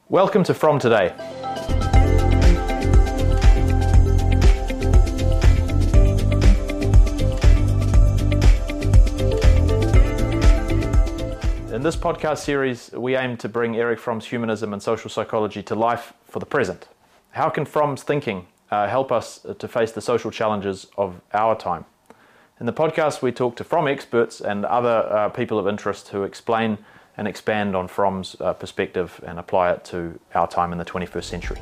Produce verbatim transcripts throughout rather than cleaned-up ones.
Welcome to From Today. In this podcast series, we aim to bring Erich Fromm's humanism and social psychology to life for the present. How can Fromm's thinking uh, help us to face the social challenges of our time? In the podcast, we talk to Fromm experts and other uh, people of interest who explain and expand on Fromm's uh, perspective and apply it to our time in the twenty-first century.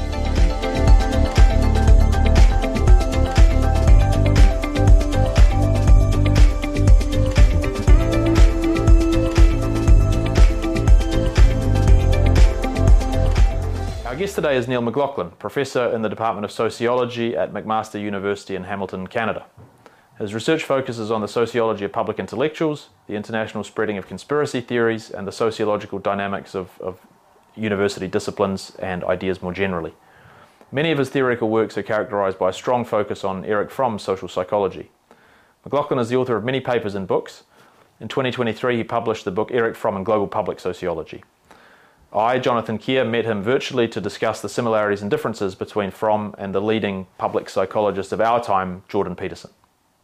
Our guest today is Neil McLaughlin, Professor in the Department of Sociology at McMaster University in Hamilton, Canada. His research focuses on the sociology of public intellectuals, the international spreading of conspiracy theories, and the sociological dynamics of, of university disciplines and ideas more generally. Many of his theoretical works are characterized by a strong focus on Erich Fromm's social psychology. McLaughlin is the author of many papers and books. In twenty twenty-three, he published the book Erich Fromm and Global Public Sociology. I, Jonathan Keir, met him virtually to discuss the similarities and differences between Fromm and the leading public psychologist of our time, Jordan Peterson.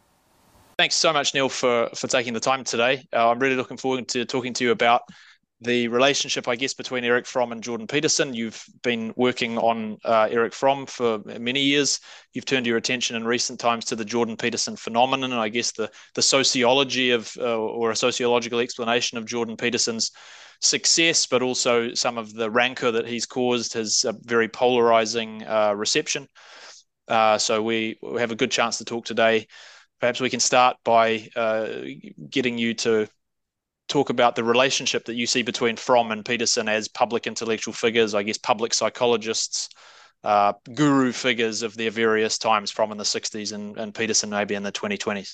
Thanks so much, Neil, for, for taking the time today. Uh, I'm really looking forward to talking to you about the relationship, I guess, between Erich Fromm and Jordan Peterson. You've been working on uh, Erich Fromm for many years. You've turned your attention in recent times to the Jordan Peterson phenomenon, and I guess the, the sociology of, uh, or a sociological explanation of Jordan Peterson's success, but also some of the rancor that he's caused, his uh, very polarizing uh, reception. Uh, so we, we have a good chance to talk today. Perhaps we can start by uh, getting you to talk about the relationship that you see between Fromm and Peterson as public intellectual figures, I guess public psychologists, uh, guru figures of their various times, Fromm in the sixties and, and Peterson maybe in the twenty twenties.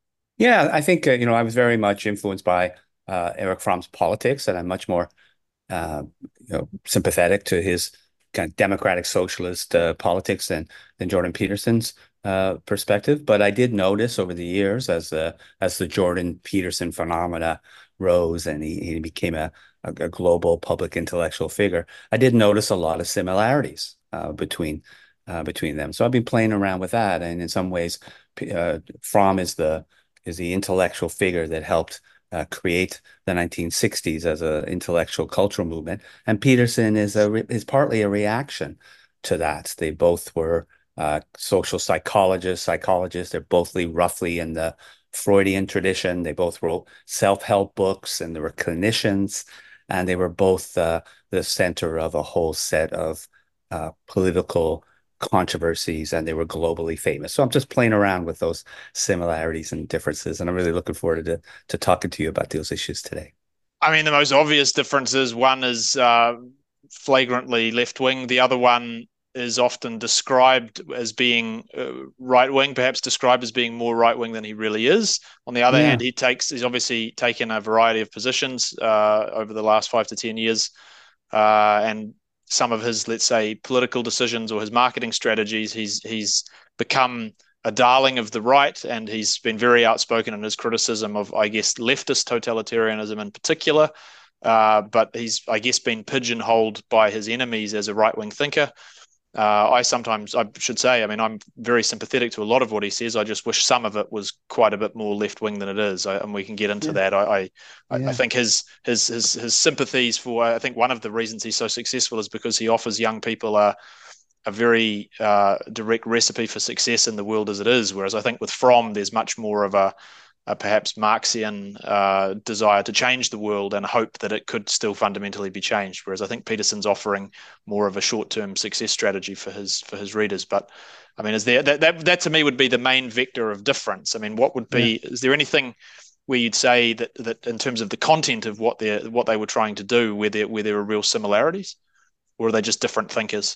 Yeah, I think, uh, you know, I was very much influenced by uh, Erich Fromm's politics, and I'm much more, uh, you know, sympathetic to his kind of democratic socialist uh, politics than, than Jordan Peterson's uh, perspective. But I did notice over the years as the as the Jordan Peterson phenomena rose and he, he became a, a, a global public intellectual figure, I did notice a lot of similarities uh, between uh, between them. So I've been playing around with that, and in some ways, uh, Fromm is the is the intellectual figure that helped uh, create the nineteen sixties as an intellectual cultural movement, and Peterson is a is partly a reaction to that. They both were uh, social psychologists, psychologists. They're both roughly in the Freudian tradition. They both wrote self-help books, and they were clinicians, and they were both uh, the center of a whole set of uh, political controversies, and they were globally famous. So I'm just playing around with those similarities and differences, and I'm really looking forward to to talking to you about those issues today. I mean, the most obvious differences, one is uh, flagrantly left-wing, the other one is often described as being uh, right-wing, perhaps described as being more right-wing than he really is. On the other Yeah. hand, he takes he's obviously taken a variety of positions uh, over the last five to ten years, uh, and some of his, let's say, political decisions or his marketing strategies, he's he's become a darling of the right, and he's been very outspoken in his criticism of, I guess, leftist totalitarianism in particular. Uh, but he's, I guess, been pigeonholed by his enemies as a right-wing thinker. Uh, I sometimes, I should say, I mean, I'm very sympathetic to a lot of what he says. I just wish some of it was quite a bit more left-wing than it is, I, and we can get into Yeah. that. I, I, Yeah. I think his, his his his sympathies for, I think one of the reasons he's so successful is because he offers young people a a very uh, direct recipe for success in the world as it is. Whereas I think with Fromm, there's much more of a a perhaps Marxian uh, desire to change the world and hope that it could still fundamentally be changed. Whereas I think Peterson's offering more of a short-term success strategy for his for his readers. But I mean, is there that that, that to me would be the main vector of difference? I mean, what would be? Yeah. Is there anything where you'd say that that in terms of the content of what they what they were trying to do, where there where there are real similarities, or are they just different thinkers?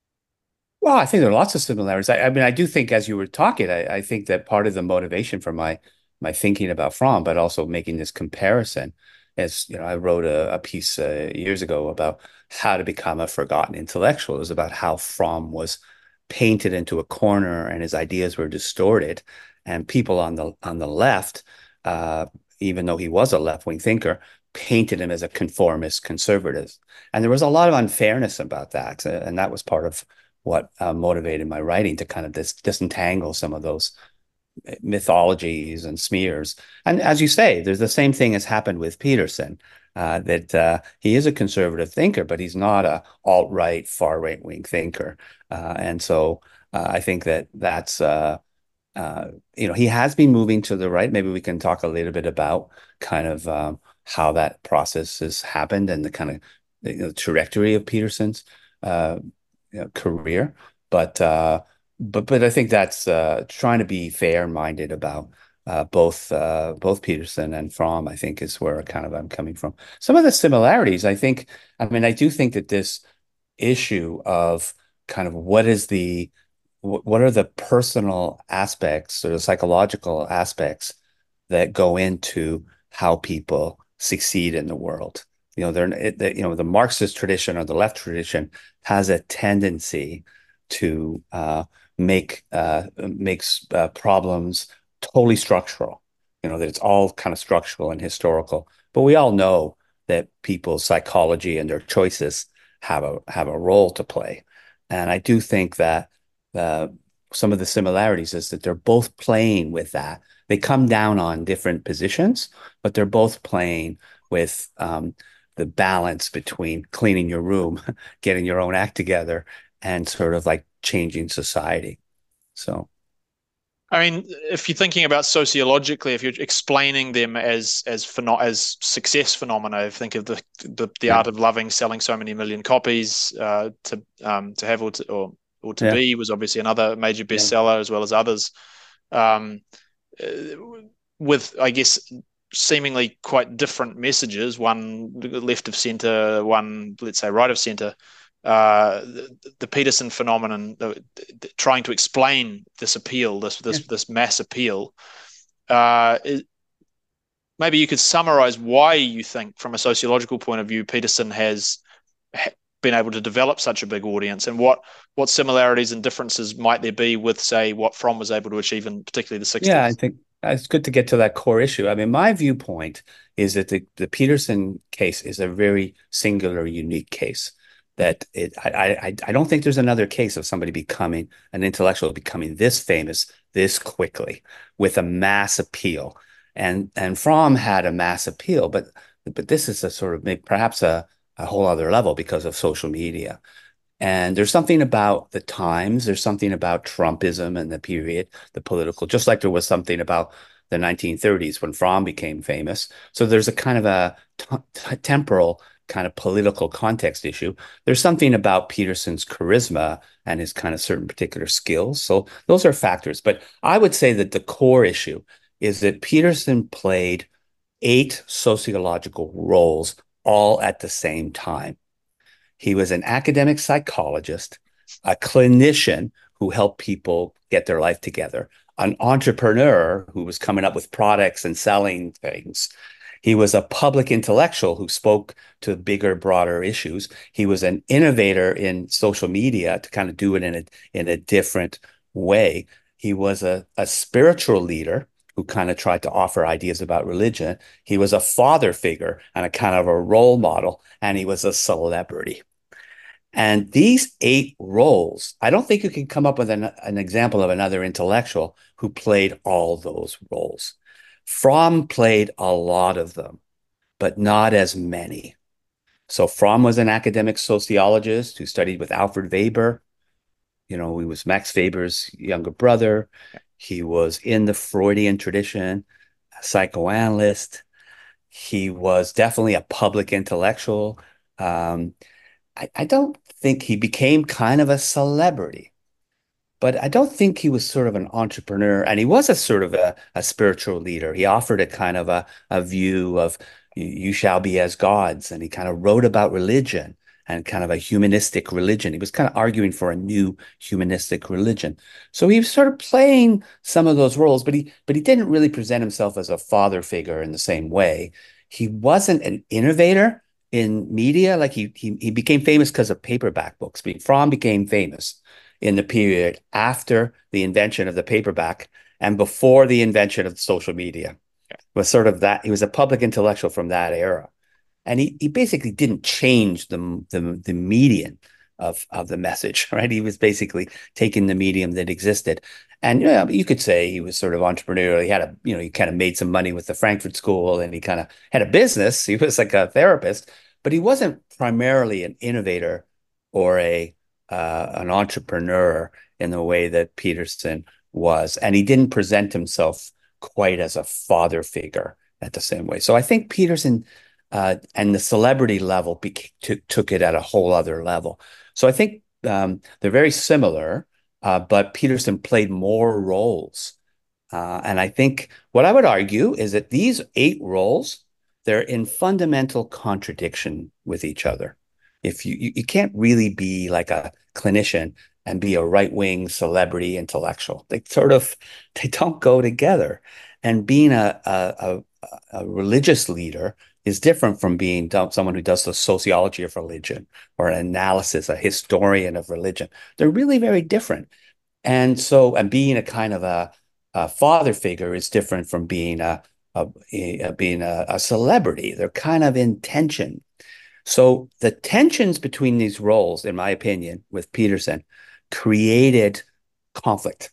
Well, I think there are lots of similarities. I, I mean, I do think as you were talking, I, I think that part of the motivation for my my thinking about Fromm, but also making this comparison, is, you know, I wrote a, a piece uh, years ago about how to become a forgotten intellectual. It was about how Fromm was painted into a corner and his ideas were distorted, and people on the on the left, uh, even though he was a left-wing thinker, painted him as a conformist conservative. And there was a lot of unfairness about that. Uh, and that was part of what uh, motivated my writing, to kind of dis disentangle some of those mythologies and smears. And as you say, there's the same thing has happened with Peterson, uh, that uh, he is a conservative thinker, but he's not a alt-right, far-right wing thinker. Uh, and so uh, I think that that's, uh, uh, you know, he has been moving to the right. Maybe we can talk a little bit about kind of um, how that process has happened and the kind of, you know, trajectory of Peterson's uh, you know, career. But uh, but but I think that's uh, trying to be fair-minded about uh, both uh, both Peterson and Fromm, I think, is where kind of I'm coming from. Some of the similarities, I think, I mean, I do think that this issue of kind of what is the what are the personal aspects or the psychological aspects that go into how people succeed in the world. You know, they're it, you know, the Marxist tradition or the left tradition has a tendency to uh, make uh, makes uh, problems totally structural. You know, that it's all kind of structural and historical. But we all know that people's psychology and their choices have a have a role to play. And I do think that uh, some of the similarities is that they're both playing with that. They come down on different positions, but they're both playing with um, the balance between cleaning your room, getting your own act together, and sort of like changing society. So, I mean, if you're thinking about sociologically, if you're explaining them as as pheno- as success phenomena, think of the the, the yeah, art of loving selling so many million copies, uh, to um, to have or to, or, or to yeah, be was obviously another major yeah, bestseller, as well as others. Um, uh, with, I guess, seemingly quite different messages, one left of center, one, let's say, right of center. Uh, the, the Peterson phenomenon, the, the, trying to explain this appeal, this yeah. this this mass appeal. Uh, it, maybe you could summarize why you think, from a sociological point of view, Peterson has ha- been able to develop such a big audience, and what what similarities and differences might there be with, say, what Fromm was able to achieve in particularly the Yeah, I sixties. think it's good to get to that core issue. I mean, my viewpoint is that the, the Peterson case is a very singular, unique case. That it, I, I, I don't think there's another case of somebody becoming an intellectual, becoming this famous this quickly with a mass appeal. And and Fromm had a mass appeal, but but this is a sort of maybe perhaps a, a whole other level because of social media. And there's something about the times, there's something about Trumpism and the period, the political, just like there was something about the nineteen thirties when Fromm became famous. So there's a kind of a t- temporal kind of political context issue. There's something about Peterson's charisma and his kind of certain particular skills. So those are factors. But I would say that the core issue is that Peterson played eight sociological roles all at the same time. He was an academic psychologist, a clinician who helped people get their life together, an entrepreneur who was coming up with products and selling things. He was a public intellectual who spoke to bigger, broader issues. He was an innovator in social media to kind of do it in a, in a different way. He was a, a spiritual leader who kind of tried to offer ideas about religion. He was a father figure and a kind of a role model, and he was a celebrity. And these eight roles, I don't think you can come up with an, an example of another intellectual who played all those roles. Fromm played a lot of them, but not as many. So Fromm was an academic sociologist who studied with Alfred Weber. You know, he was Max Weber's younger brother. He was in the Freudian tradition, a psychoanalyst. He was definitely a public intellectual. Um, I, I don't think he became kind of a celebrity, but I don't think he was sort of an entrepreneur. And he was a sort of a, a spiritual leader. He offered a kind of a, a view of you, you shall be as gods. And he kind of wrote about religion and kind of a humanistic religion. He was kind of arguing for a new humanistic religion. So he was sort of playing some of those roles, but he but he didn't really present himself as a father figure in the same way. He wasn't an innovator in media. Like he he, he became famous because of paperback books. I mean, Fromm became famous in the period after the invention of the paperback and before the invention of social media. Was sort of that he was a public intellectual from that era. and he he basically didn't change the the the median of of the message, right? He was basically taking the medium that existed. And you know, you could say he was sort of entrepreneurial. He had a, you know, he kind of made some money with the Frankfurt School, and he kind of had a business. He was like a therapist, but he wasn't primarily an innovator or a uh, an entrepreneur in the way that Peterson was. And he didn't present himself quite as a father figure at the same way. So I think Peterson uh, and the celebrity level took, took it at a whole other level. So I think um, they're very similar, uh, but Peterson played more roles. Uh, and I think what I would argue is that these eight roles, they're in fundamental contradiction with each other. If you, you, you can't really be like a clinician and be a right-wing celebrity intellectual. They sort of, they don't go together. And being a, a, a, a religious leader is different from being someone who does the sociology of religion or an analysis, a historian of religion. They're really very different. And so, and being a kind of a, a father figure is different from being a, a, a being a, a celebrity. They're kind of in tension. So the tensions between these roles, in my opinion, with Peterson, created conflict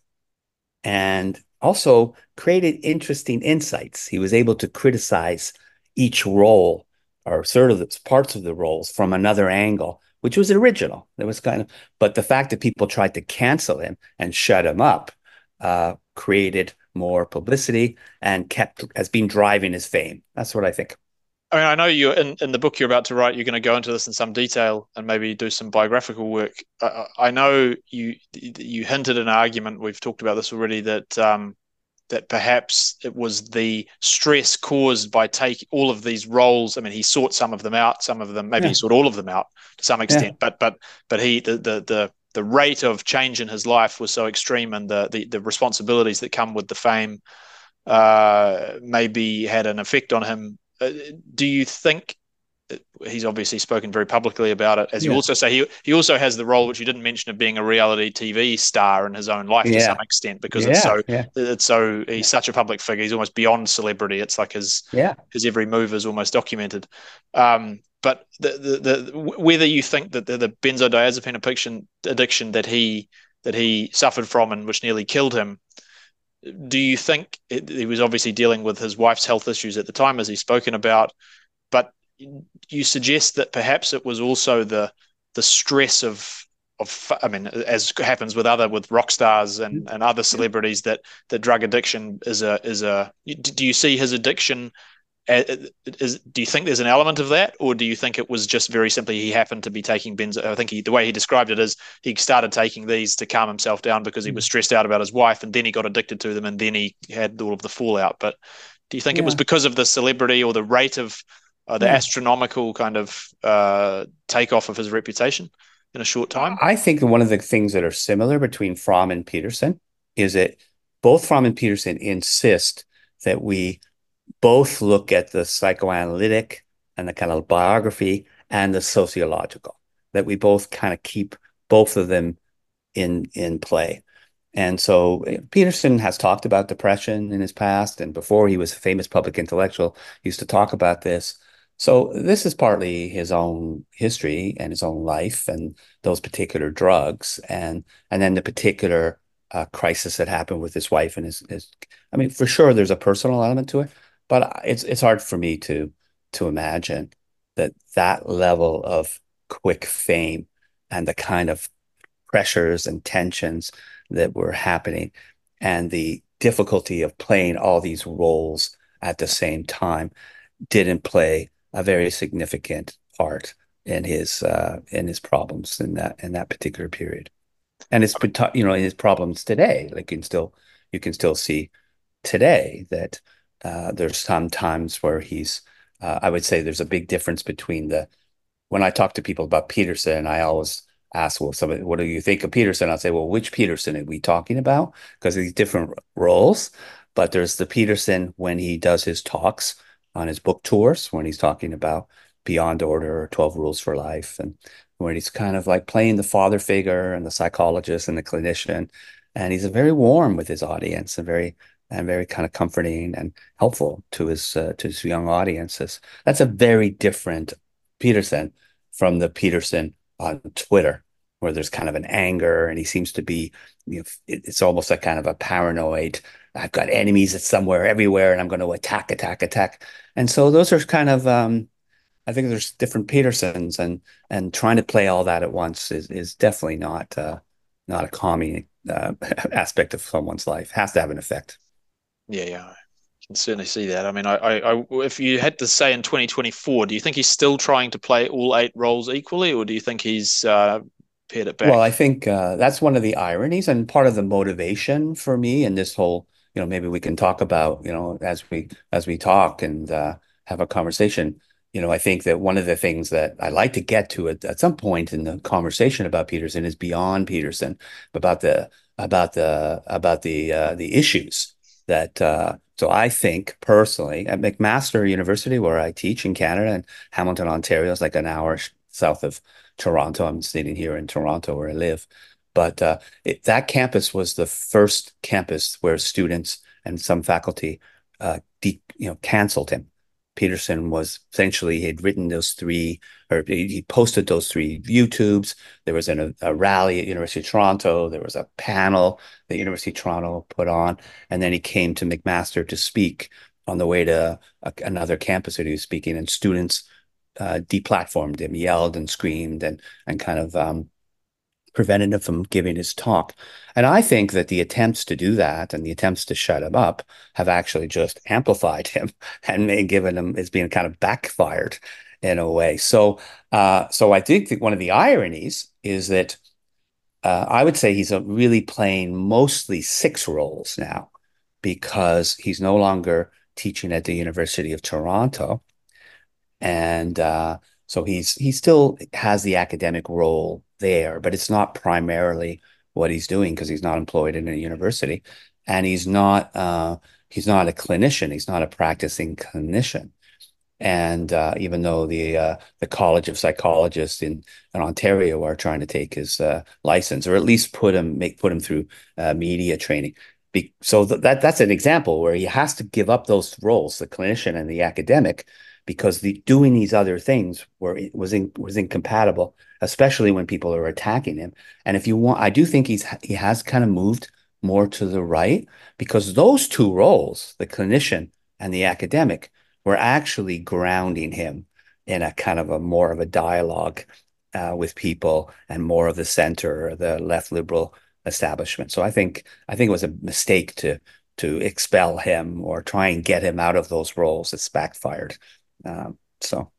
and also created interesting insights. He was able to criticize each role or sort of the parts of the roles from another angle, which was original. It was kind of, but the fact that people tried to cancel him and shut him up uh, created more publicity and kept has been driving his fame. That's what I think. I mean, I know you in, in the book you're about to write, you're going to go into this in some detail and maybe do some biographical work. I, I know you you hinted an argument. We've talked about this already that um, that perhaps it was the stress caused by taking all of these roles. I mean, he sought some of them out, some of them maybe yeah. he sought all of them out to some extent. Yeah. But but but he the the the the rate of change in his life was so extreme, and the the, the responsibilities that come with the fame uh, maybe had an effect on him. Uh, do you think he's obviously spoken very publicly about it, as you yeah. also say, he he also has the role which you didn't mention of being a reality T V star in his own life yeah. to some extent, because yeah, it's so yeah. it's so he's such a public figure. He's almost beyond celebrity. It's like his yeah. his every move is almost documented. Um, but the, the the whether you think that the, the benzodiazepine addiction addiction that he that he suffered from and which nearly killed him, do you think it, he was obviously dealing with his wife's health issues at the time, as he's spoken about, but you suggest that perhaps it was also the the stress of of I mean, as happens with other with rock stars and, and other celebrities, that that drug addiction is a is a do you see his addiction is do you think there's an element of that, or do you think it was just very simply he happened to be taking benzo? I think he, the way he described it is he started taking these to calm himself down because he was stressed out about his wife, and then he got addicted to them, and then he had all of the fallout. But do you think yeah. it was because of the celebrity or the rate of uh, the yeah. astronomical kind of uh, takeoff of his reputation in a short time? I think one of the things that are similar between Fromm and Peterson is that both Fromm and Peterson insist that we both look at the psychoanalytic and the kind of biography and the sociological, that we both kind of keep both of them in in play. And so Peterson has talked about depression in his past, and before he was a famous public intellectual, he used to talk about this. So this is partly his own history and his own life and those particular drugs, and and then the particular uh, crisis that happened with his wife and his, his I mean, for sure, there's a personal element to it. But it's it's hard for me to to imagine that that level of quick fame and the kind of pressures and tensions that were happening and the difficulty of playing all these roles at the same time didn't play a very significant part in his uh, in his problems in that in that particular period. And it's you know in his problems today, like you can still you can still see today that. Uh, there's some times where he's, uh, I would say there's a big difference between the, when I talk to people about Peterson, I always ask, well, somebody, what do you think of Peterson? I'll say, well, which Peterson are we talking about? Because of these different roles. But there's the Peterson when he does his talks on his book tours, when he's talking about Beyond Order or twelve Rules for Life, and when he's kind of like playing the father figure and the psychologist and the clinician. And he's very warm with his audience and very and very kind of comforting and helpful to his uh, to his young audiences. That's a very different Peterson from the Peterson on Twitter, where there's kind of an anger, and he seems to be, you know, it, it's almost like kind of a paranoid. I've got enemies at somewhere, everywhere, and I'm going to attack, attack, attack. And so those are kind of, um, I think there's different Petersons, and and trying to play all that at once is is definitely not uh, not a calming uh, aspect of someone's life. Has to have an effect. Yeah, yeah, I can certainly see that. I mean, I, I, I, if you had to say in twenty twenty-four, do you think he's still trying to play all eight roles equally, or do you think he's uh, pared it Well, back? I think uh, that's one of the ironies and part of the motivation for me in this whole, you know, maybe we can talk about, you know, as we as we talk and uh, have a conversation. You know, I think that one of the things that I like to get to at, at some point in the conversation about Peterson is beyond Peterson, about the about the about the uh, the issues that. Uh, so I think personally at McMaster University, where I teach in Canada, and Hamilton, Ontario is like an hour south of Toronto. I'm sitting here in Toronto where I live. But uh, it, that campus was the first campus where students and some faculty, uh, de you know, canceled him. Peterson was essentially, he had written those three, or he posted those three YouTubes. There was an, a rally at University of Toronto. There was a panel that University of Toronto put on. And then he came to McMaster to speak on the way to a, another campus that he was speaking, and students uh, deplatformed him, yelled and screamed, and and kind of um, prevented him from giving his talk. And I think that the attempts to do that and the attempts to shut him up have actually just amplified him and may given him it's being kind of backfired in a way. So, uh, so I think that one of the ironies is that uh, I would say he's really playing mostly six roles now because he's no longer teaching at the University of Toronto. And uh, so he's he still has the academic role there, but it's not primarily what he's doing because he's not employed in a university, and he's not uh, he's not a clinician. He's not a practicing clinician. And uh, even though the uh, the College of Psychologists in, in Ontario are trying to take his uh, license, or at least put him make put him through uh, media training. Be so th that that's an example where he has to give up those roles, the clinician and the academic, because the doing these other things were was in, was incompatible, especially when people are attacking him. And if you want, I do think he's he has kind of moved more to the right because those two roles, the clinician and the academic, were actually grounding him in a kind of a more of a dialogue uh, with people and more of the center, the left liberal establishment. So I think I think it was a mistake to to expel him or try and get him out of those roles. It's backfired. Um, so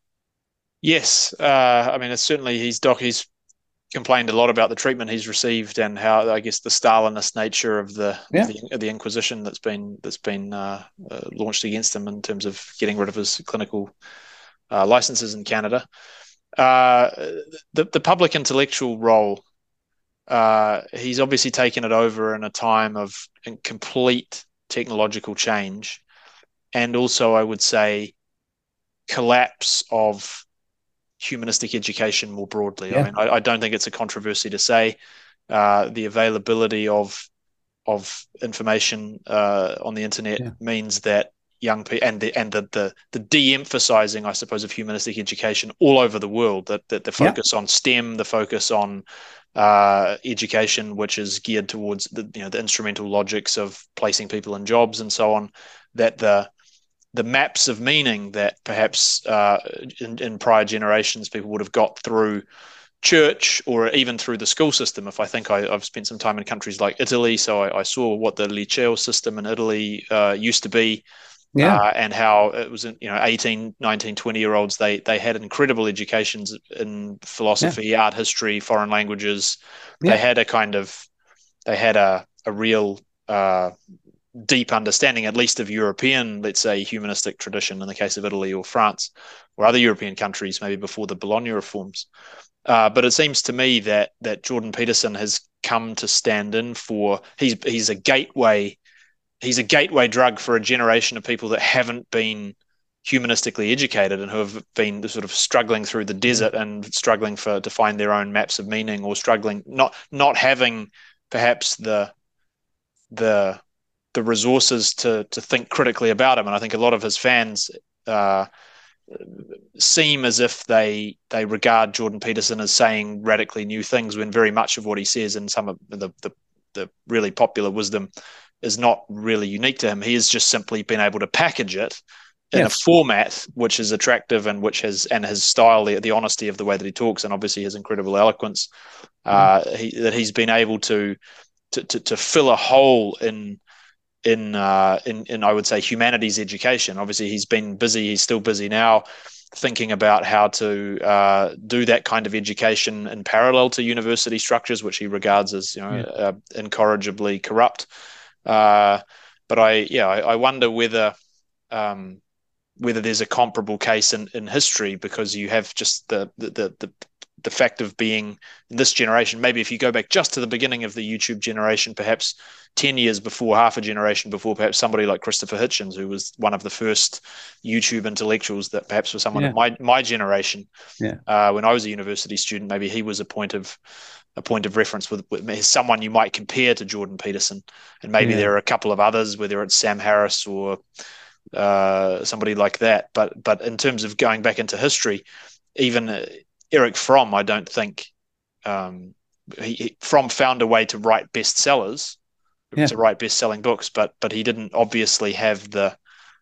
Yes, uh, I mean, it's certainly he's doc. He's complained a lot about the treatment he's received and how I guess the Stalinist nature of the of yeah, the, of the Inquisition that's been that's been uh, uh, launched against him in terms of getting rid of his clinical uh, licenses in Canada. Uh, the the public intellectual role, uh, he's obviously taken it over in a time of complete technological change, and also I would say collapse of humanistic education more broadly. I yeah, mean, I, I don't think it's a controversy to say uh, the availability of of information uh, on the internet yeah, means that young people and the and the the, the de-emphasizing, I suppose, of humanistic education all over the world. That that the yeah, focus on STEM, the focus on uh, education, which is geared towards the you know the instrumental logics of placing people in jobs and so on. That the the maps of meaning that perhaps uh, in, in prior generations people would have got through church or even through the school system. If I think I, I've spent some time in countries like Italy, so I, I saw what the Liceo system in Italy uh, used to be, yeah, uh, and how it was, you know, eighteen, nineteen, twenty year olds, they, they had incredible educations in yeah, philosophy, art history, foreign languages. They yeah, had a kind of, they had a, a real uh, deep understanding, at least of European, let's say, humanistic tradition in the case of Italy or France or other European countries, maybe before the Bologna reforms. Uh, but it seems to me that that Jordan Peterson has come to stand in for he's he's a gateway he's a gateway drug for a generation of people that haven't been humanistically educated and who have been sort of struggling through the yeah, desert and struggling for to find their own maps of meaning or struggling not not having perhaps the the the resources to to think critically about him. And I think a lot of his fans uh, seem as if they they regard Jordan Peterson as saying radically new things, when very much of what he says and some of the the, the really popular wisdom is not really unique to him. He has just simply been able to package it in yes. a format which is attractive and which has and his style, the, the honesty of the way that he talks, and obviously his incredible eloquence, uh, mm. he, that he's been able to to to, to fill a hole in. In, uh, in in I would say humanities education. Obviously, he's been busy. He's still busy now, thinking about how to uh, do that kind of education in parallel to university structures, which he regards as you know yeah. uh, incorrigibly corrupt. Uh, but I yeah I, I wonder whether um, whether there's a comparable case in, in history, because you have just the the the, the the fact of being in this generation. Maybe if you go back just to the beginning of the YouTube generation, perhaps ten years before, half a generation before, perhaps somebody like Christopher Hitchens, who was one of the first YouTube intellectuals that perhaps was someone yeah. of my my generation. Yeah. Uh, when I was a university student, maybe he was a point of a point of reference with, with someone you might compare to Jordan Peterson. And maybe yeah. there are a couple of others, whether it's Sam Harris or uh, somebody like that. But but in terms of going back into history, even uh, Erich Fromm, I don't think um, he, he, Fromm found a way to write bestsellers, yeah. to write best-selling books, but but he didn't obviously have the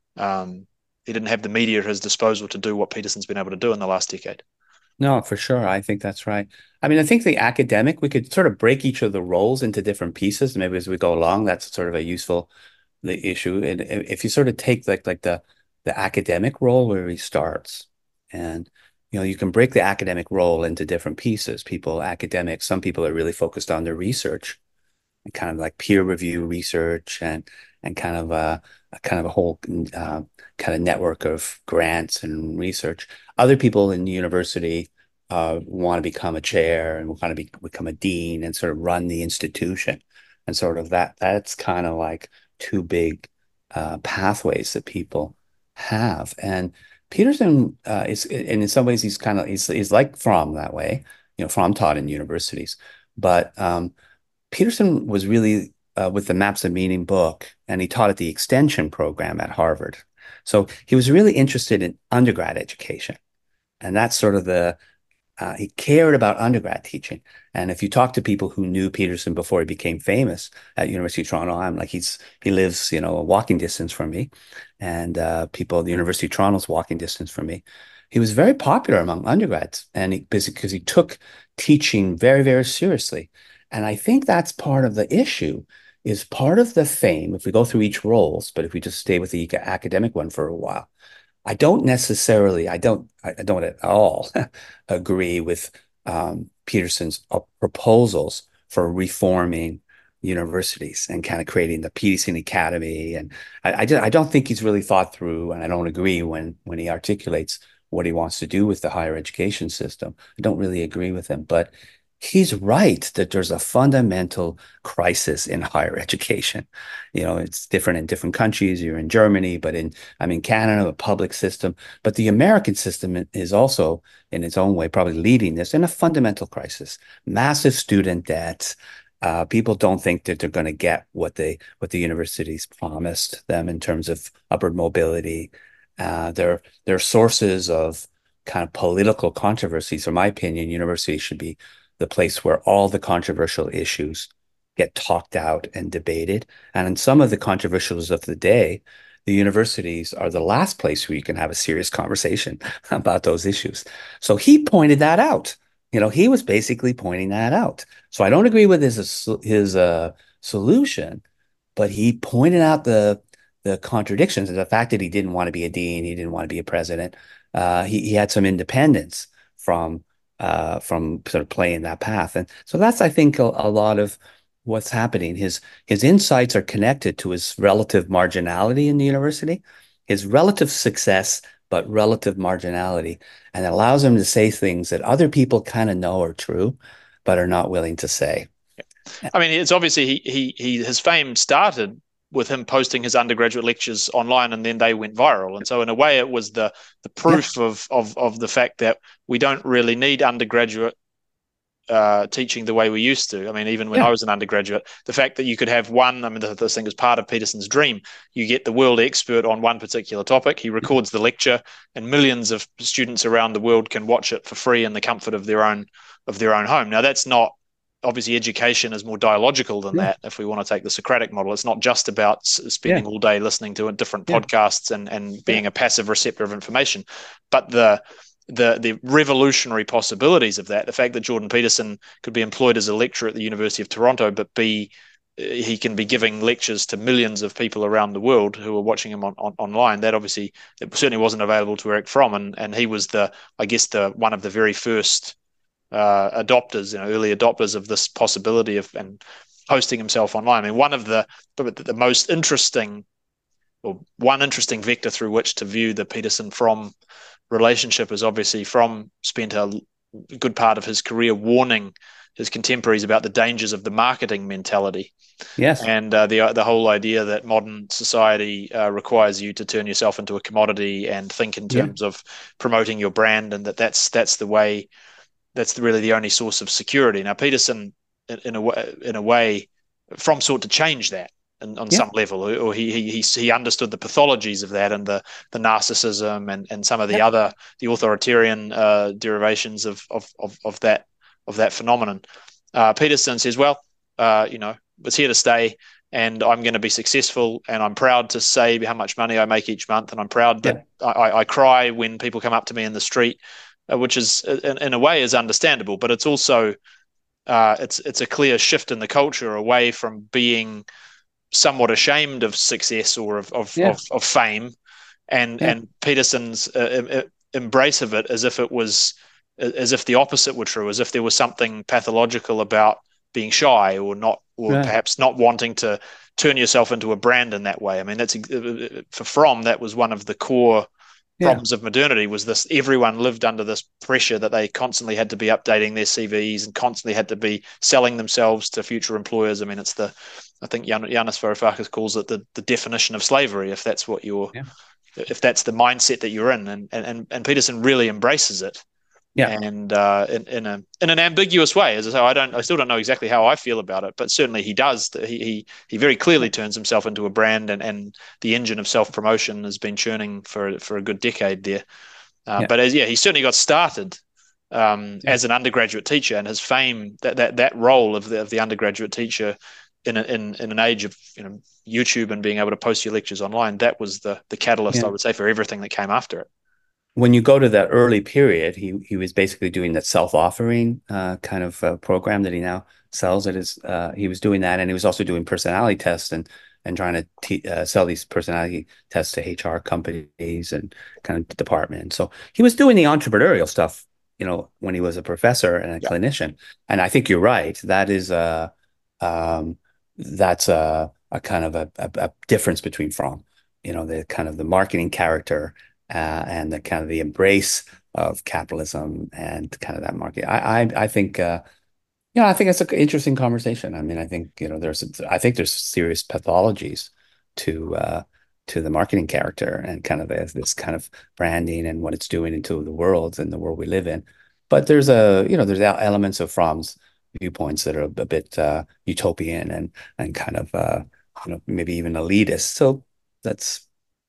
um, he didn't have the media at his disposal to do what Peterson's been able to do in the last decade. No, for sure. I think that's right. I mean, I think the academic, we could sort of break each of the roles into different pieces. Maybe as we go along, that's sort of a useful the issue. And if you sort of take like like the the academic role where he starts, and you know, you can break the academic role into different pieces. People, academics, some people are really focused on their research, and kind of like peer review research, and and kind of a, a kind of a whole uh, kind of network of grants and research. Other people in the university uh, want to become a chair and want to be, become a dean and sort of run the institution, and sort of that. That's kind of like two big uh, pathways that people have. And Peterson uh, is, and in some ways, he's kind of he's he's like Fromm that way. You know, Fromm taught in universities, but um, Peterson was really uh, with the Maps of Meaning book, and he taught at the extension program at Harvard. So he was really interested in undergrad education, and that's sort of the uh, he cared about undergrad teaching. And if you talk to people who knew Peterson before he became famous at University of Toronto, I'm like he's he lives you know a walking distance from me, and uh, people at the University of Toronto's walking distance from me. He was very popular among undergrads, and he, because he took teaching very very seriously. And I think that's part of the issue, is part of the fame, if we go through each roles, but if we just stay with the academic one for a while, I don't necessarily, I don't, I don't at all agree with um, Peterson's uh, proposals for reforming universities and kind of creating the Peterson Academy. And I, I, just, I don't think he's really thought through, and I don't agree when, when he articulates what he wants to do with the higher education system. I don't really agree with him, but he's right that there's a fundamental crisis in higher education. You know, it's different in different countries. You're in Germany, but in, I'm in Canada, a public system. But the American system is also, in its own way, probably leading this in a fundamental crisis. Massive student debt. Uh, people don't think that they're going to get what they what the universities promised them in terms of upward mobility. Uh, they're, they're sources of kind of political controversies. In my opinion, universities should be the place where all the controversial issues get talked out and debated. And in some of the controversials of the day, the universities are the last place where you can have a serious conversation about those issues. So he pointed that out. You know, he was basically pointing that out. So I don't agree with his his uh, solution, but he pointed out the the contradictions and the fact that he didn't want to be a dean, he didn't want to be a president. Uh, he, he had some independence from Uh, from sort of playing that path. And so that's, I think, a, a lot of what's happening. His his insights are connected to his relative marginality in the university, his relative success, but relative marginality. And it allows him to say things that other people kind of know are true, but are not willing to say. I mean, it's obviously he he he his fame started with him posting his undergraduate lectures online, and then they went viral. And so in a way, it was the the proof yeah. of, of of the fact that we don't really need undergraduate uh, teaching the way we used to. I mean, even when Yeah. I was an undergraduate, the fact that you could have one, I mean, this thing is part of Peterson's dream. You get the world expert on one particular topic. He records the lecture, and millions of students around the world can watch it for free in the comfort of their own of their own home. Now, that's not obviously education is more dialogical than Yeah. that. If we want to take the Socratic model, it's not just about spending Yeah. all day listening to different Yeah. podcasts and and being Yeah. a passive receptor of information, but the the the revolutionary possibilities of that, the fact that Jordan Peterson could be employed as a lecturer at the University of Toronto, but be he can be giving lectures to millions of people around the world who are watching him on, on online. That obviously it certainly wasn't available to Erich Fromm, and and he was the I guess the one of the very first uh, adopters, you know, early adopters of this possibility of and posting himself online. I mean, one of the the most interesting or one interesting vector through which to view the Peterson-Fromm relationship is obviously Fromm spent a good part of his career warning his contemporaries about the dangers of the marketing mentality. Yes. And uh, the the whole idea that modern society uh, requires you to turn yourself into a commodity and think in Yeah. terms of promoting your brand, and that that's that's the way that's really the only source of security. Now, Peterson, in, in a way, in a way, Fromm sought to change that in, on Yeah. some level, or he he he understood the pathologies of that and the the narcissism and and some of the Yeah. other the authoritarian uh, derivations of, of of of that of that phenomenon. Uh, Peterson says, well, uh, you know, it's here to stay, and I'm going to be successful, and I'm proud to say how much money I make each month, and I'm proud that Yeah. I, I cry when people come up to me in the street, uh, which is in, in a way is understandable, but it's also uh, it's it's a clear shift in the culture away from being somewhat ashamed of success or of of Yeah. of, of fame, and Yeah. and Peterson's uh, embrace of it as if it was as if the opposite were true, as if there was something pathological about being shy or not, or Right. perhaps not wanting to turn yourself into a brand in that way. I mean, that's for Fromm, that was one of the core Yeah. problems of modernity, was this: everyone lived under this pressure that they constantly had to be updating their C Vs and constantly had to be selling themselves to future employers. I mean, it's the, I think Yan- Yanis Varoufakis calls it the, the definition of slavery, if that's what you're, Yeah. if that's the mindset that you're in. And, and, and Peterson really embraces it. Yeah. And uh, in, in a in an ambiguous way, as I say, I don't, I still don't know exactly how I feel about it, but certainly he does. He he, he very clearly turns himself into a brand, and, and the engine of self promotion has been churning for for a good decade there. Uh, Yeah. but as yeah, he certainly got started um, Yeah. as an undergraduate teacher, and his fame, that that that role of the of the undergraduate teacher in a, in in an age of, you know, YouTube and being able to post your lectures online, that was the the catalyst, I Yeah. would say, for everything that came after it. When you go to that early period, he he was basically doing that self-offering uh, kind of uh, program that he now sells. It is uh, he was doing that, and he was also doing personality tests and and trying to te uh, sell these personality tests to H R companies and kind of departments. So he was doing the entrepreneurial stuff, you know, when he was a professor and a Yeah. clinician. And I think you're right. That is a um, that's a a kind of a, a, a difference between Fromm, you know, the kind of the marketing character uh, and the kind of the embrace of capitalism and kind of that market. I I, I think uh, yeah, I think it's an interesting conversation. I mean, I think, you know, there's I think there's serious pathologies to uh, to the marketing character and kind of this, this kind of branding and what it's doing into the world and the world we live in. But there's a, you know, there's elements of Fromm's viewpoints that are a, a bit uh, utopian and and kind of uh, you know, maybe even elitist. So that's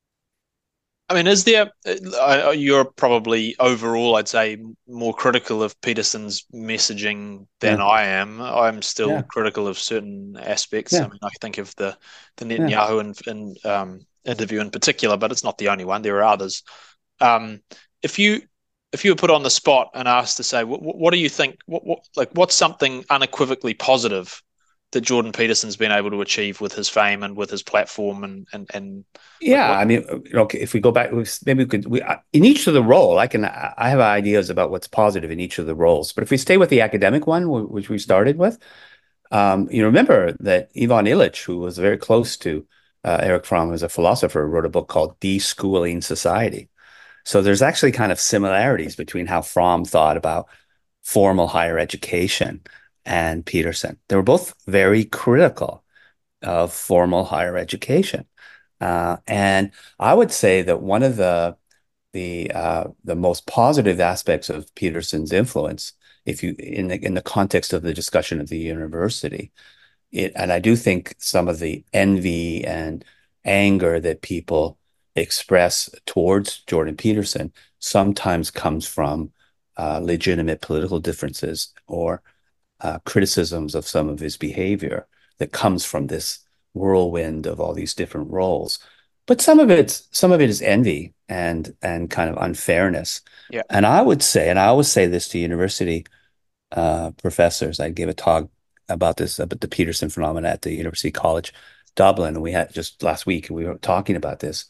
I mean, is there, uh, you're probably overall, I'd say, more critical of Peterson's messaging than yeah, I am. I'm still yeah, critical of certain aspects. I yeah, mean, I think of the, the yeah, Netanyahu in, in, um, interview in particular, but it's not the only one. There are others. Um, if you if you were put on the spot and asked to say, what, what do you think? What, what like what's something unequivocally positive that Jordan Peterson's been able to achieve with his fame and with his platform, and and and like yeah. what? I mean, you know, if we go back, maybe we could we in each of the role. I can I have ideas about what's positive in each of the roles. But if we stay with the academic one, which we started with, um, you remember that Ivan Illich, who was very close to uh, Erich Fromm as a philosopher, wrote a book called Deschooling Society. So there's actually kind of similarities between how Fromm thought about formal higher education and Peterson. They were both very critical of formal higher education. Uh, and I would say that one of the the uh, the most positive aspects of Peterson's influence if you in the in the context of the discussion of the university. It, and I do think some of the envy and anger that people express towards Jordan Peterson sometimes comes from uh, legitimate political differences or uh, criticisms of some of his behavior that comes from this whirlwind of all these different roles. But some of it's some of it is envy and and kind of unfairness. Yeah. And I would say, and I always say this to university uh, professors. I gave a talk about this, about the Peterson phenomena at the University College Dublin. And we had just last week, we were talking about this.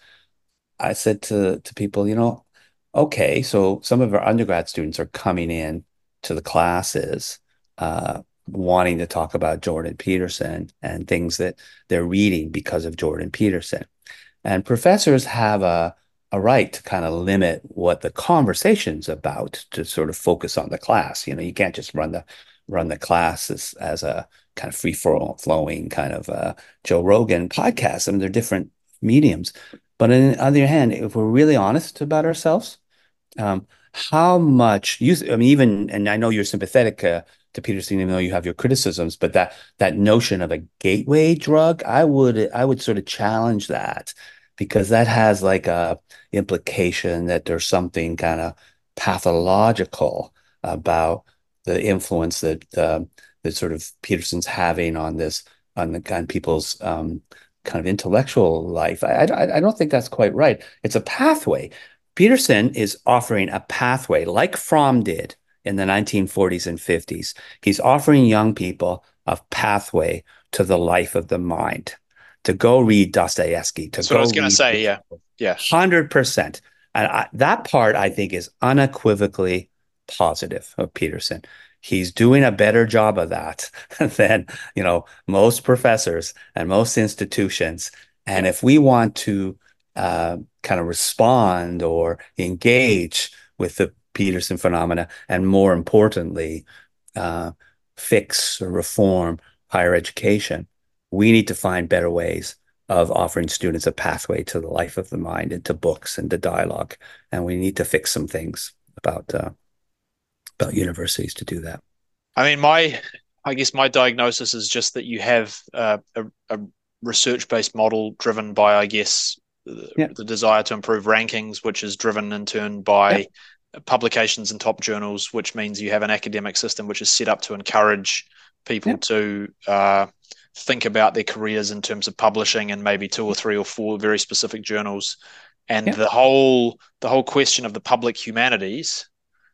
I said to, to people, you know, okay, so some of our undergrad students are coming in to the classes uh, wanting to talk about Jordan Peterson and things that they're reading because of Jordan Peterson. And professors have a, a right to kind of limit what the conversation's about to sort of focus on the class. You know, you can't just run the run the class as, as a kind of free flowing kind of uh, Joe Rogan podcast. I mean, they're different mediums. But on the other hand, if we're really honest about ourselves, um, how much you, I mean, even, and I know you're sympathetic uh, to Peterson, even though you have your criticisms, but that that notion of a gateway drug, I would I would sort of challenge that because that has like a implication that there's something kind of pathological about the influence that uh, that sort of Peterson's having on this on the on people's um, kind of intellectual life. I, I I don't think that's quite right. It's a pathway. Peterson is offering a pathway like Fromm did in the nineteen forties and fifties. He's offering young people a pathway to the life of the mind, to go read Dostoevsky, to That's go what I was going to read say. Yeah. Yeah. one hundred percent. And I, that part, I think, is unequivocally positive of Peterson. He's doing a better job of that than, you know, most professors and most institutions. And Yeah. if we want to uh, kind of respond or engage with the Peterson phenomena, and more importantly, uh, fix or reform higher education, we need to find better ways of offering students a pathway to the life of the mind and to books and to dialogue. And we need to fix some things about uh, about universities to do that. I mean, my, I guess my diagnosis is just that you have uh, a, a research-based model driven by, I guess, Yeah. the desire to improve rankings, which is driven in turn by Yeah. publications in top journals, which means you have an academic system which is set up to encourage people Yeah. to uh, think about their careers in terms of publishing in maybe two or three or four very specific journals. And Yeah. the whole the whole question of the public humanities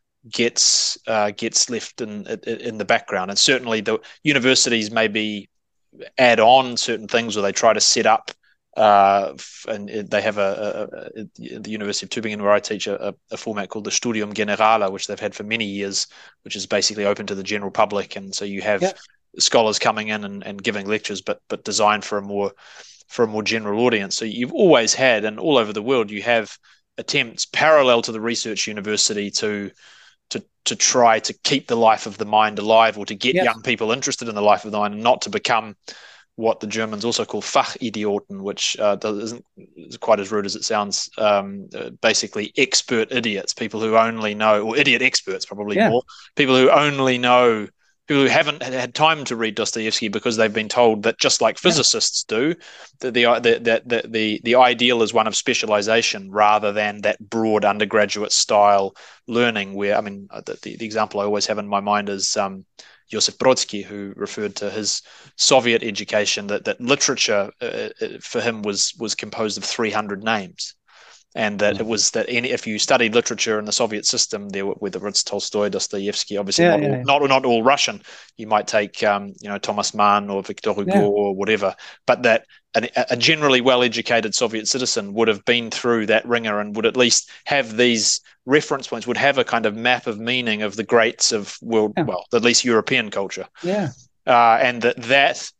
gets uh, gets left in in the background. And certainly the universities maybe add on certain things, or they try to set up uh, and they have a, a, a the University of Tübingen, where I teach, a, a format called the Studium Generale, which they've had for many years, which is basically open to the general public. And so you have Yeah. scholars coming in and, and giving lectures, but but designed for a more for a more general audience. So you've always had, and all over the world, you have attempts parallel to the research university to to to try to keep the life of the mind alive, or to get Yes. young people interested in the life of the mind, and not to become what the Germans also call Fachidioten, which uh, isn't quite as rude as it sounds. Um, uh, basically, expert idiots, people who only know, or idiot experts, probably Yeah. more, people who only know, people who haven't had time to read Dostoevsky because they've been told that, just like physicists yeah. do, that the, the, the, the, the ideal is one of specialization rather than that broad undergraduate style learning where, I mean, the, the example I always have in my mind is um, Joseph Brodsky, who referred to his Soviet education, that, that literature uh, for him was was composed of three hundred names. And that mm-hmm. it was that any, if you studied literature in the Soviet system, there, whether it's Tolstoy, Dostoevsky, obviously yeah, not, yeah, all, yeah. not not all Russian. You might take um, you know Thomas Mann or Victor Hugo yeah. or whatever, but that a, a generally well-educated Soviet citizen would have been through that ringer and would at least have these reference points, would have a kind of map of meaning of the greats of world, yeah. well, at least European culture. Yeah, uh, and that that.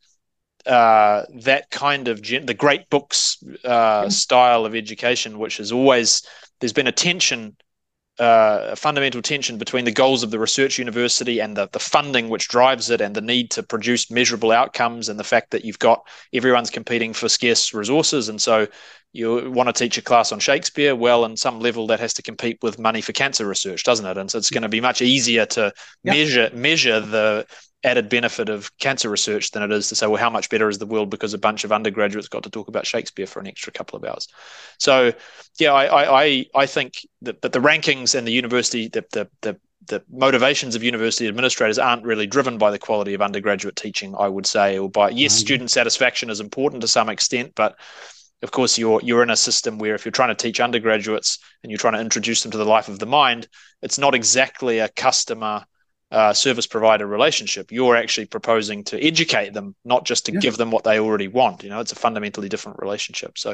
Uh, that kind of gen- the great books uh, yeah. style of education, which is always, there's been a tension uh, a fundamental tension between the goals of the research university and the, the funding which drives it and the need to produce measurable outcomes and the fact that you've got everyone's competing for scarce resources. And so you want to teach a class on Shakespeare, well, on some level that has to compete with money for cancer research, doesn't it? And so it's going to be much easier to Yeah. measure measure the added benefit of cancer research than it is to say, well, how much better is the world because a bunch of undergraduates got to talk about Shakespeare for an extra couple of hours. So, yeah, I I I think that, that the rankings and the university, the, the the the motivations of university administrators aren't really driven by the quality of undergraduate teaching, I would say, or by, yes, student satisfaction is important to some extent, but of course, you're you're in a system where if you're trying to teach undergraduates and you're trying to introduce them to the life of the mind, it's not exactly a customer uh, service provider relationship. You're actually proposing to educate them, not just to Yeah. give them what they already want. You know, it's a fundamentally different relationship. So,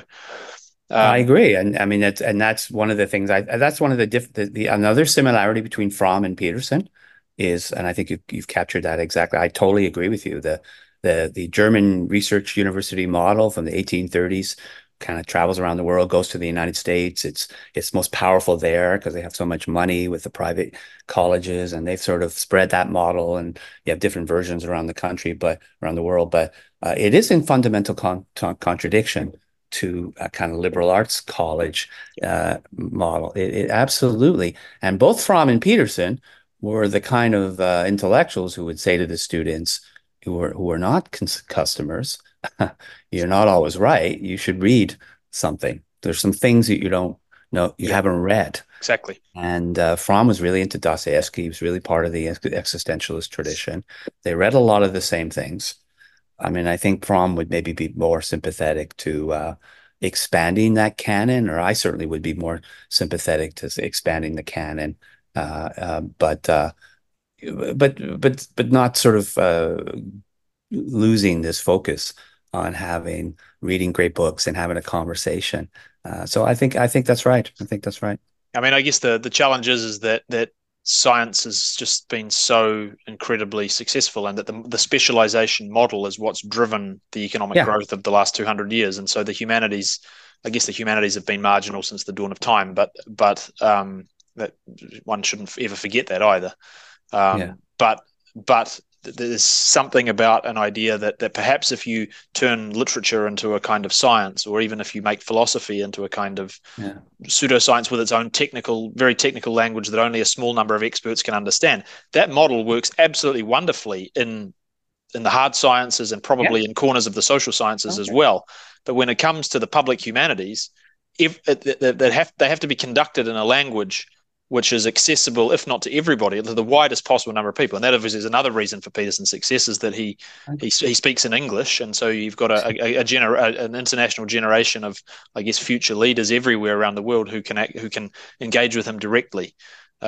I um, agree, and I mean that's and that's one of the things I that's one of the diff the, the another similarity between Fromm and Peterson is, and I think you, you've captured that exactly. I totally agree with you. The the the German research university model from the eighteen thirties kind of travels around the world, goes to the United States. It's it's most powerful there because they have so much money with the private colleges, and they've sort of spread that model. And you have different versions around the country, but around the world. But uh, it is in fundamental con contradiction to a kind of liberal arts college uh, model. It, it absolutely. And both Fromm and Peterson were the kind of uh, intellectuals who would say to the students who are who are not customers, you're not always right. You should read something. There's some things that you don't know, you yeah, haven't read. exactly. And uh, Fromm was really into Dostoevsky. He was really part of the existentialist tradition. They read a lot of the same things. I mean, I think Fromm would maybe be more sympathetic to uh, expanding that canon, or I certainly would be more sympathetic to expanding the canon. Uh, uh, but uh, but but but not sort of uh, losing this focus on having reading great books and having a conversation. Uh, so I think I think that's right. I think that's right. I mean, I guess the the challenge is, is that that science has just been so incredibly successful, and that the the specialization model is what's driven the economic Yeah. growth of the last two hundred years. And so the humanities, I guess the humanities have been marginal since the dawn of time, but but um, that one shouldn't ever forget that either. Yeah. Um, but but there's something about an idea that that perhaps if you turn literature into a kind of science, or even if you make philosophy into a kind of Yeah. pseudoscience with its own technical, very technical language that only a small number of experts can understand, that model works absolutely wonderfully in in the hard sciences and Yeah. probably in corners of the social sciences as Okay. well. But when it comes to the public humanities, if they have they have to be conducted in a language which is accessible, if not to everybody, to the widest possible number of people. And that obviously is another reason for Peterson's success, is that he he, he speaks in English, and so you've got a, a, a, gener- an international generation of, I guess, future leaders everywhere around the world who can act, who can engage with him directly.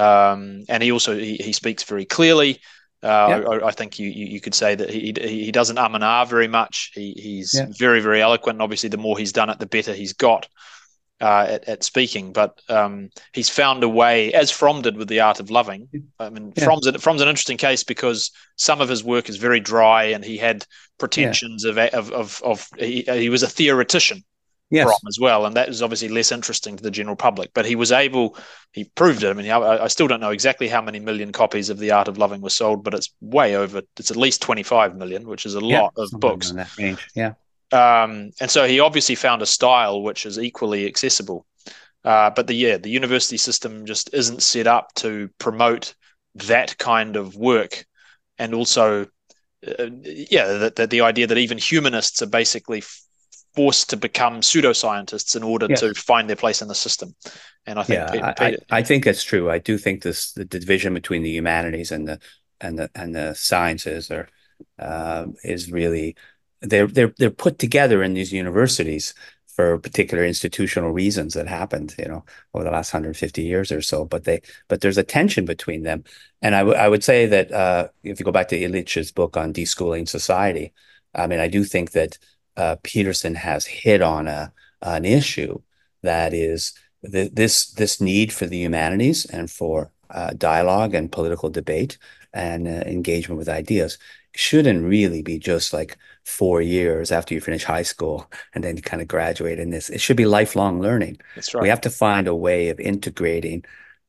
Um, and he also he, he speaks very clearly. Uh, Yeah. I, I think you, you you could say that he he doesn't um and ah very much. He he's Yeah. very very eloquent. And obviously, the more he's done it, the better he's got uh, at, at speaking. But um, he's found a way, as Fromm did with The Art of Loving. I mean, Yeah. Fromm's, Fromm's an interesting case because some of his work is very dry, and he had Yeah. pretensions of of of, of he, he was a theoretician. Fromm Yes. as well, and that is obviously less interesting to the general public. But he was able, he proved it. I mean, I, I still don't know exactly how many million copies of The Art of Loving were sold, but it's way over. It's at least twenty-five million, which is a Yeah. lot of Something books. on that range. Yeah. Um, and so he obviously found a style which is equally accessible. Uh, but the yeah, the university system just isn't set up to promote that kind of work, and also, uh, yeah, that, that the idea that even humanists are basically forced to become pseudoscientists in order Yes. to find their place in the system. And I think Yeah, Peter, I, I Peter, I think that's true. I do think this the division between the humanities and the and the and the sciences are uh, is really they're they're they're put together in these universities for particular institutional reasons that happened, you know, over the last one hundred fifty years or so. But they but there's a tension between them, and I, I would say that uh, if you go back to Illich's book on deschooling society, I mean, I do think that uh, Peterson has hit on a an issue that is the, this this need for the humanities and for uh, dialogue and political debate and uh, engagement with ideas shouldn't really be just like four years after you finish high school and then you kind of graduate in this. It should be lifelong learning. that's We right. have to find a way of integrating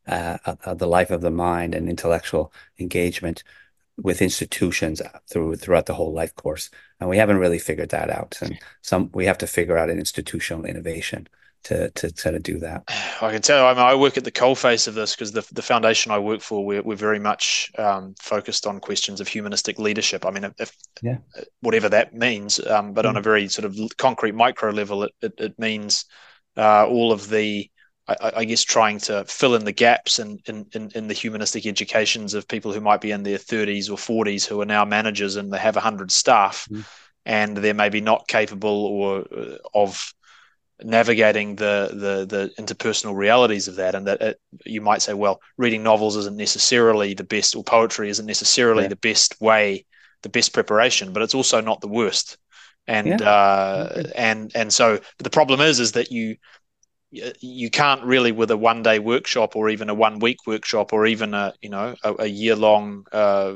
uh, of, of the life of the mind and intellectual engagement with institutions through throughout the whole life course. And we haven't really figured that out. And some we have to figure out an institutional innovation to to try to do that. I can tell you, I mean, I work at the coalface of this because the, the foundation I work for, we're, we're very much um, focused on questions of humanistic leadership. I mean, if Yeah. whatever that means, um, but Yeah. on a very sort of concrete micro level, it, it, it means uh, all of the, I, I guess, trying to fill in the gaps in, in, in, in the humanistic educations of people who might be in their thirties or forties who are now managers and they have one hundred staff Mm. and they're maybe not capable or uh, of navigating the, the the interpersonal realities of that, and that it, you might say, well, reading novels isn't necessarily the best, or poetry isn't necessarily Yeah. the best way, the best preparation, but it's also not the worst. And Yeah. uh, Okay. and and so the problem is, is that you you can't really, with a one day workshop or even a one week workshop or even a you know a, a year long uh,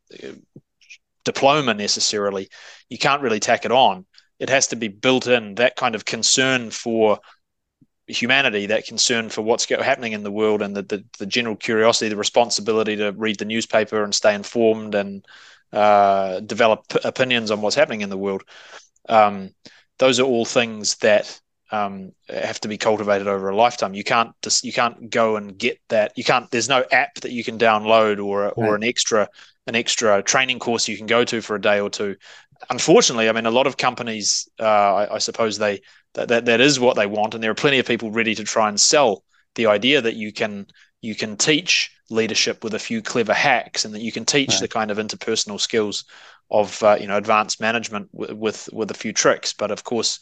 diploma necessarily, you can't really tack it on. It has to be built in, that kind of concern for humanity, that concern for what's happening in the world, and the, the, the general curiosity, the responsibility to read the newspaper and stay informed and uh, develop p- opinions on what's happening in the world. Um, those are all things that um, have to be cultivated over a lifetime. You can't just you can't go and get that. You can't. There's no app that you can download or or Right. an extra an extra training course you can go to for a day or two. Unfortunately, I mean, a lot of companies, uh, I, I suppose they that, that that is what they want, and there are plenty of people ready to try and sell the idea that you can you can teach leadership with a few clever hacks, and that you can teach the Right. kind of interpersonal skills of uh, you know advanced management with, with with a few tricks. But of course,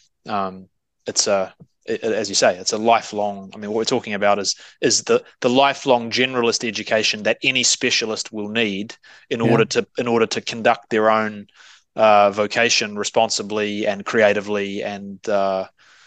um, it's a it, as you say, it's a lifelong. I mean, what we're talking about is is the the lifelong generalist education that any specialist will need in Yeah. order to in order to conduct their own uh, vocation responsibly and creatively and uh,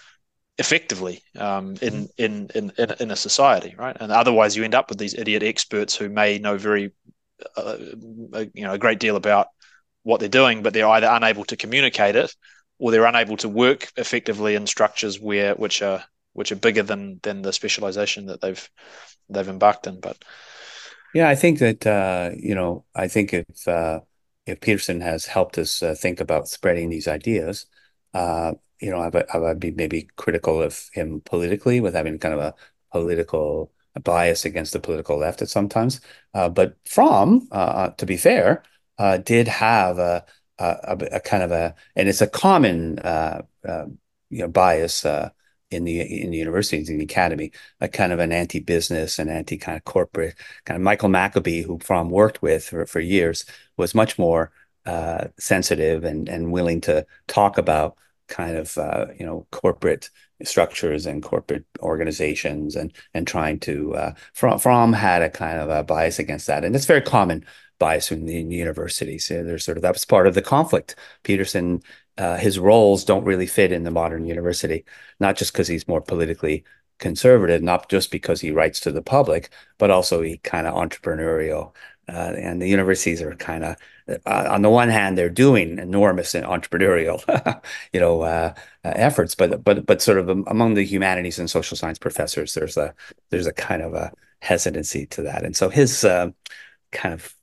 effectively um, in, in in in a society, right? And otherwise, you end up with these idiot experts who may know very uh, you know a great deal about what they're doing, but they're either unable to communicate it or they're unable to work effectively in structures where which are which are bigger than than the specialization that they've they've embarked in. But Yeah, I think that uh, you know, I think if uh, if Peterson has helped us uh, think about spreading these ideas, uh, you know, I would, I would be maybe critical of him politically with having kind of a political bias against the political left at sometimes. Uh, but Fromm, uh, to be fair, uh, did have a, a, a kind of a, and it's a common uh, uh, you know bias uh, in the in the universities, in the academy, a kind of an anti-business and anti kind of corporate kind of Michael Maccabee, who Fromm worked with for, for years, was much more uh, sensitive and and willing to talk about kind of uh, you know corporate structures and corporate organizations and and trying to uh, Fromm, Fromm had a kind of a bias against that, and it's very common bias in the in universities. So there's sort of that was part of the conflict. Peterson, uh, his roles don't really fit in the modern university, not just because he's more politically conservative, not just because he writes to the public, but also he kind of entrepreneurial. Uh, and the universities are kind of, uh, on the one hand, they're doing enormous and entrepreneurial, you know, uh, uh, efforts, but but but sort of among the humanities and social science professors, there's a there's a kind of a hesitancy to that, and so his uh, kind of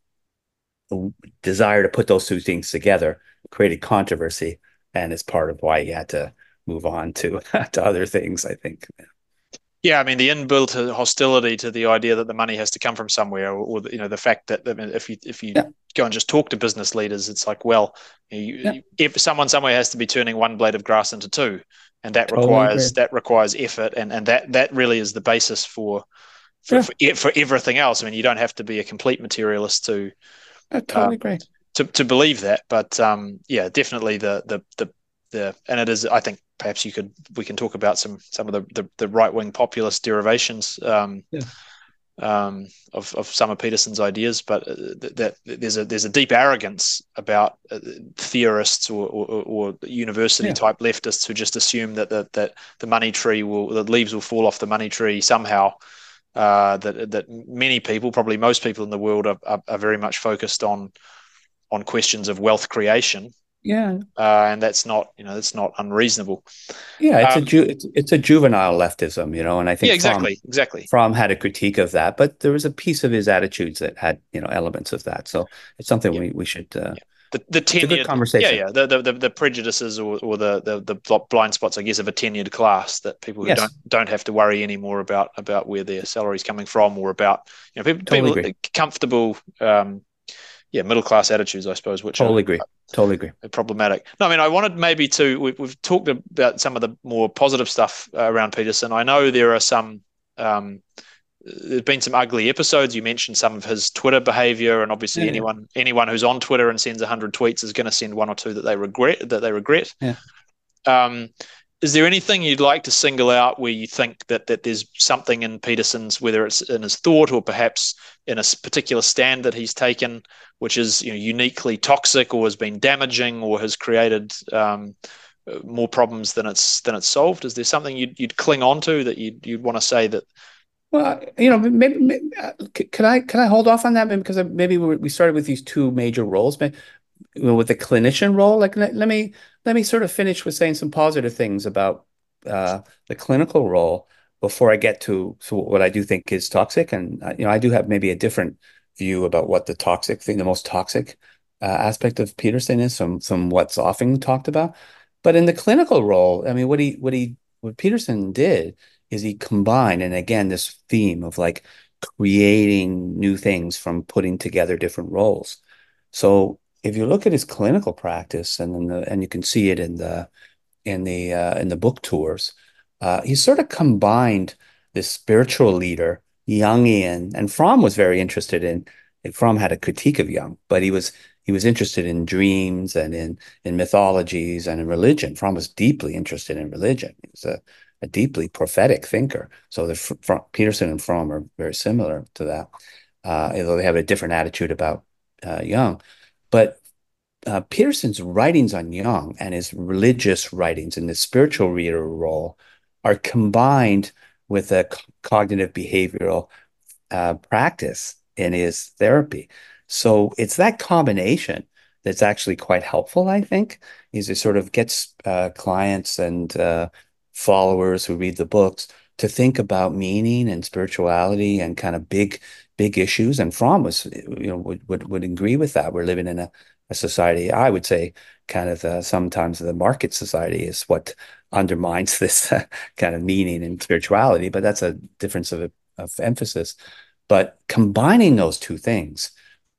desire to put those two things together created controversy, and is part of why he had to move on to to other things, I think. yeah, I mean, the inbuilt hostility to the idea that the money has to come from somewhere, or, or you know, the fact that I mean, if you if you Yeah, go and just talk to business leaders, it's like, well, you, yeah, you, if someone somewhere has to be turning one blade of grass into two, and that totally agree. requires that requires effort, and and that that really is the basis for for Yeah, for, e- for everything else. I mean, you don't have to be a complete materialist to I uh, totally agree. to to believe that, but um, yeah, definitely the the the the and it is. I think perhaps you could we can talk about some some of the the, the right wing populist derivations um, Yeah, um, of of some of Peterson's ideas, but uh, that, that there's a there's a deep arrogance about uh, theorists or, or, or university yeah, type leftists who just assume that that that the money tree will the leaves will fall off the money tree somehow. Uh, that that many people, probably most people in the world, are, are, are very much focused on on questions of wealth creation Yeah. uh, and that's not, you know, that's not unreasonable. Yeah, it's a Um, ju it's, it's a juvenile leftism, you know, and I yeah, think Fromm exactly, exactly. Fromm had a critique of that, but there was a piece of his attitudes that had, you know, elements of that. So it's something Yeah, we we should uh, yeah. The the it's a good tenured, yeah, conversation. yeah, the the the, the prejudices or, or the, the the blind spots, I guess, of a tenured class, that people who don't Yes, don't have to worry anymore about about where their salary's coming from, or about, you know, people totally people agree. comfortable, um, yeah, middle class attitudes, I suppose, which are Totally agree. Totally agree. problematic. No, I mean, I wanted maybe to, we, we've talked about some of the more positive stuff uh, around Peterson. I know there are some, um, there's been some ugly episodes. You mentioned some of his Twitter behavior, and obviously Yeah, yeah, anyone anyone who's on Twitter and sends a hundred tweets is going to send one or two that they regret that they regret. yeah. Um, is there anything you'd like to single out where you think that that there's something in Peterson's, whether it's in his thought or perhaps in a particular stand that he's taken, which is, you know, uniquely toxic or has been damaging or has created um, more problems than it's than it's solved? Is there something you'd, you'd cling on to that you'd you'd want to say that? Well, you know, maybe, maybe uh, c- can I can I hold off on that maybe because maybe we we started with these two major roles, maybe, you know, with the clinician role. Like let, let me let me sort of finish with saying some positive things about uh, the clinical role before I get to, to what I do think is toxic. And uh, you know, I do have maybe a different view about what the toxic thing, the most toxic uh, aspect of Peterson is from from what's often talked about. But in the clinical role, I mean, what he what he what Peterson did is he combined, and again, this theme of like creating new things from putting together different roles. So if you look at his clinical practice, and then the, and you can see it in the in the uh, in the book tours, uh, he sort of combined this spiritual leader, Jungian, and Fromm was very interested in. And Fromm had a critique of Jung, but he was he was interested in dreams and in in mythologies and in religion. Fromm was deeply interested in religion. He was a, a deeply prophetic thinker. So the Fr Peterson and Fromm are very similar to that, uh, although they have a different attitude about uh, Jung. But uh, Peterson's writings on Jung and his religious writings and the spiritual reader role are combined with a cognitive behavioral uh, practice in his therapy. So it's that combination that's actually quite helpful, I think, is it sort of gets uh, clients and uh, followers who read the books to think about meaning and spirituality and kind of big, big issues. And Fromm was, you know, would would, would agree with that. We're living in a, a society, I would say, kind of uh, sometimes the market society is what undermines this uh, kind of meaning and spirituality, but that's a difference of, of emphasis. But combining those two things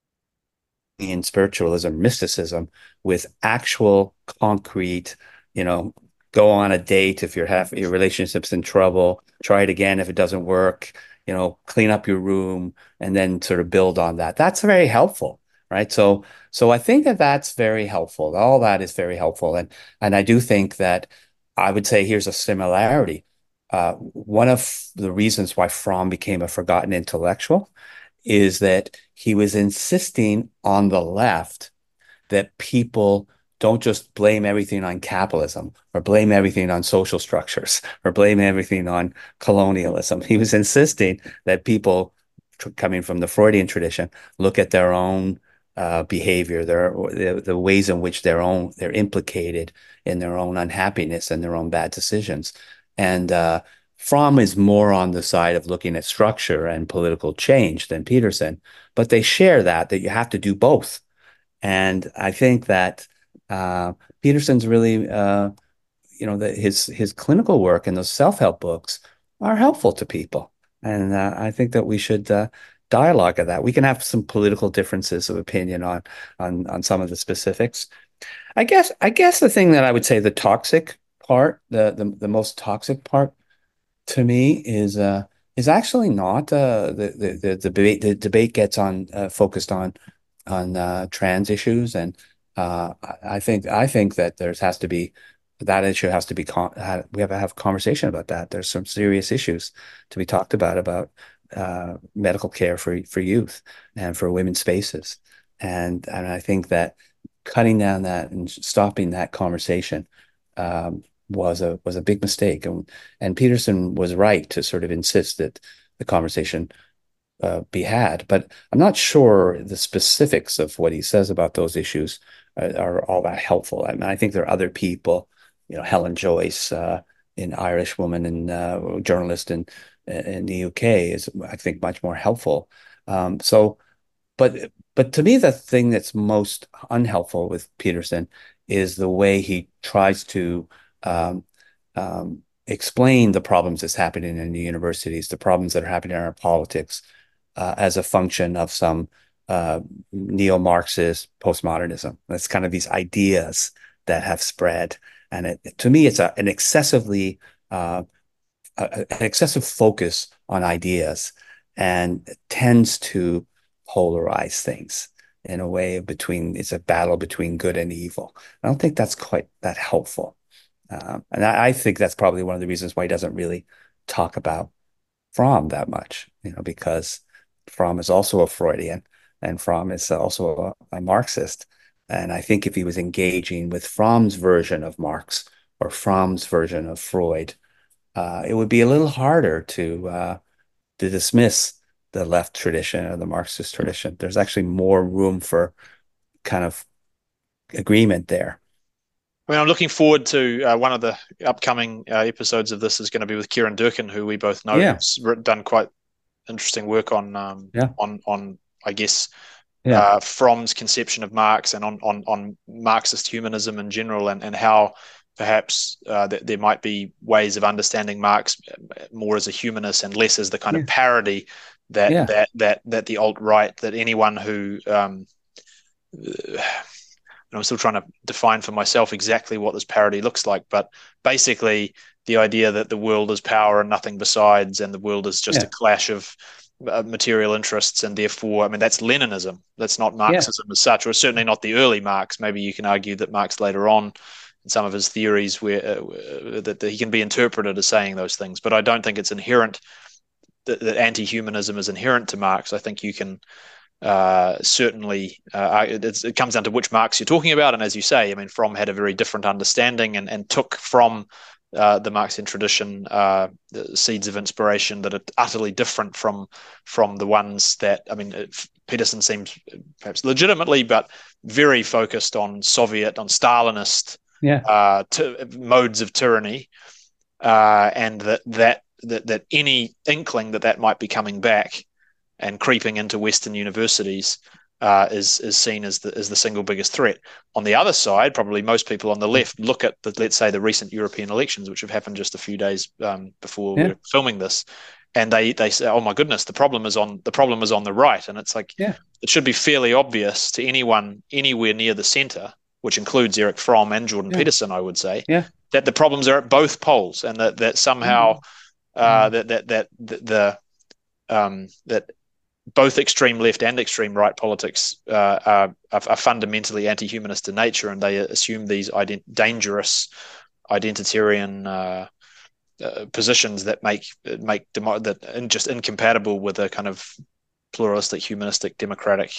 in spiritualism, mysticism, with actual concrete, you know, go on a date if you're have your relationship's in trouble, try it again if it doesn't work, you know, clean up your room and then sort of build on that. That's very helpful, right? So, so I think that that's very helpful. All that is very helpful, and and I do think that I would say here's a similarity. Uh, one of the reasons why Fromm became a forgotten intellectual is that he was insisting on the left that people don't just blame everything on capitalism or blame everything on social structures or blame everything on colonialism. He was insisting that people coming from the Freudian tradition look at their own uh, behavior, their the, the ways in which their own they're implicated in their own unhappiness and their own bad decisions. And uh, Fromm is more on the side of looking at structure and political change than Peterson, but they share that that you have to do both. And I think that uh, Peterson's really, uh, you know, that his his clinical work and those self-help books are helpful to people. And uh, I think that we should uh, dialogue of that. We can have some political differences of opinion on on on some of the specifics. I guess I guess the thing that I would say the toxic part, the the, the most toxic part to me is uh is actually not uh the the, the debate the debate gets on uh, focused on on uh, trans issues and uh I I think I think that there's has to be that issue has to be con ha we have to have a conversation about that. There's some serious issues to be talked about about uh medical care for for youth and for women's spaces. And and I think that cutting down that and stopping that conversation um was a was a big mistake. And and Peterson was right to sort of insist that the conversation uh, be had. But I'm not sure the specifics of what he says about those issues are, are all that helpful. I mean, I think there are other people, you know, Helen Joyce, uh, an Irish woman and uh, journalist in in the U K, is, I think, much more helpful. Um, so, but but to me, the thing that's most unhelpful with Peterson is the way he tries to um, um, explain the problems that's happening in the universities, the problems that are happening in our politics, uh, as a function of some uh, neo-Marxist postmodernism. That's kind of these ideas that have spread, and it, to me, it's a, an excessively uh, a, an excessive focus on ideas, and tends to polarize things in a way between, it's a battle between good and evil. I don't think that's quite that helpful. Um, and I, I think that's probably one of the reasons why he doesn't really talk about Fromm that much, you know, because Fromm is also a Freudian and Fromm is also a, a Marxist. And I think if he was engaging with Fromm's version of Marx or Fromm's version of Freud, uh, it would be a little harder to uh, to dismiss the left tradition or the Marxist tradition. There's actually more room for kind of agreement there. I mean, I'm looking forward to uh, one of the upcoming uh, episodes of this is going to be with Kieran Durkin, who we both know Yeah. has done quite interesting work on um, Yeah. on on I guess Yeah. uh, Fromm's conception of Marx and on on on Marxist humanism in general, and and how perhaps uh, that there might be ways of understanding Marx more as a humanist and less as the kind Yeah. of parody that Yeah. that that that the alt-right, that anyone who um, and I'm still trying to define for myself exactly what this parody looks like, but basically the idea that the world is power and nothing besides, and the world is just Yeah. a clash of uh, material interests, and therefore, I mean, that's Leninism. That's not Marxism Yeah. as such, or certainly not the early Marx. Maybe you can argue that Marx later on, in some of his theories, where uh, that, that he can be interpreted as saying those things, but I don't think it's inherent that, that anti-humanism is inherent to Marx. I think you can uh, certainly uh, it, it comes down to which Marx you're talking about, and as you say, I mean, Fromm had a very different understanding and, and took from uh, the Marxian tradition uh, the seeds of inspiration that are utterly different from from the ones that, I mean, it, Peterson seems perhaps legitimately, but very focused on Soviet, on Stalinist Yeah. uh, modes of tyranny, uh, and that, that that that any inkling that that might be coming back and creeping into Western universities uh, is is seen as the as the single biggest threat. On the other side, probably most people on the left look at the, let's say, the recent European elections, which have happened just a few days um, before Yeah. we're filming this, and they they say, "Oh my goodness, the problem is on the problem is on the right," and it's like, Yeah. it should be fairly obvious to anyone anywhere near the center, which includes Erich Fromm and Jordan Yeah. Peterson, I would say, Yeah. that the problems are at both poles, and that that somehow uh, that that that the, the um, that both extreme left and extreme right politics uh, are, are fundamentally anti-humanist in nature, and they assume these ident- dangerous identitarian uh, uh, positions that make make demo- that in, just incompatible with a kind of pluralistic, humanistic, democratic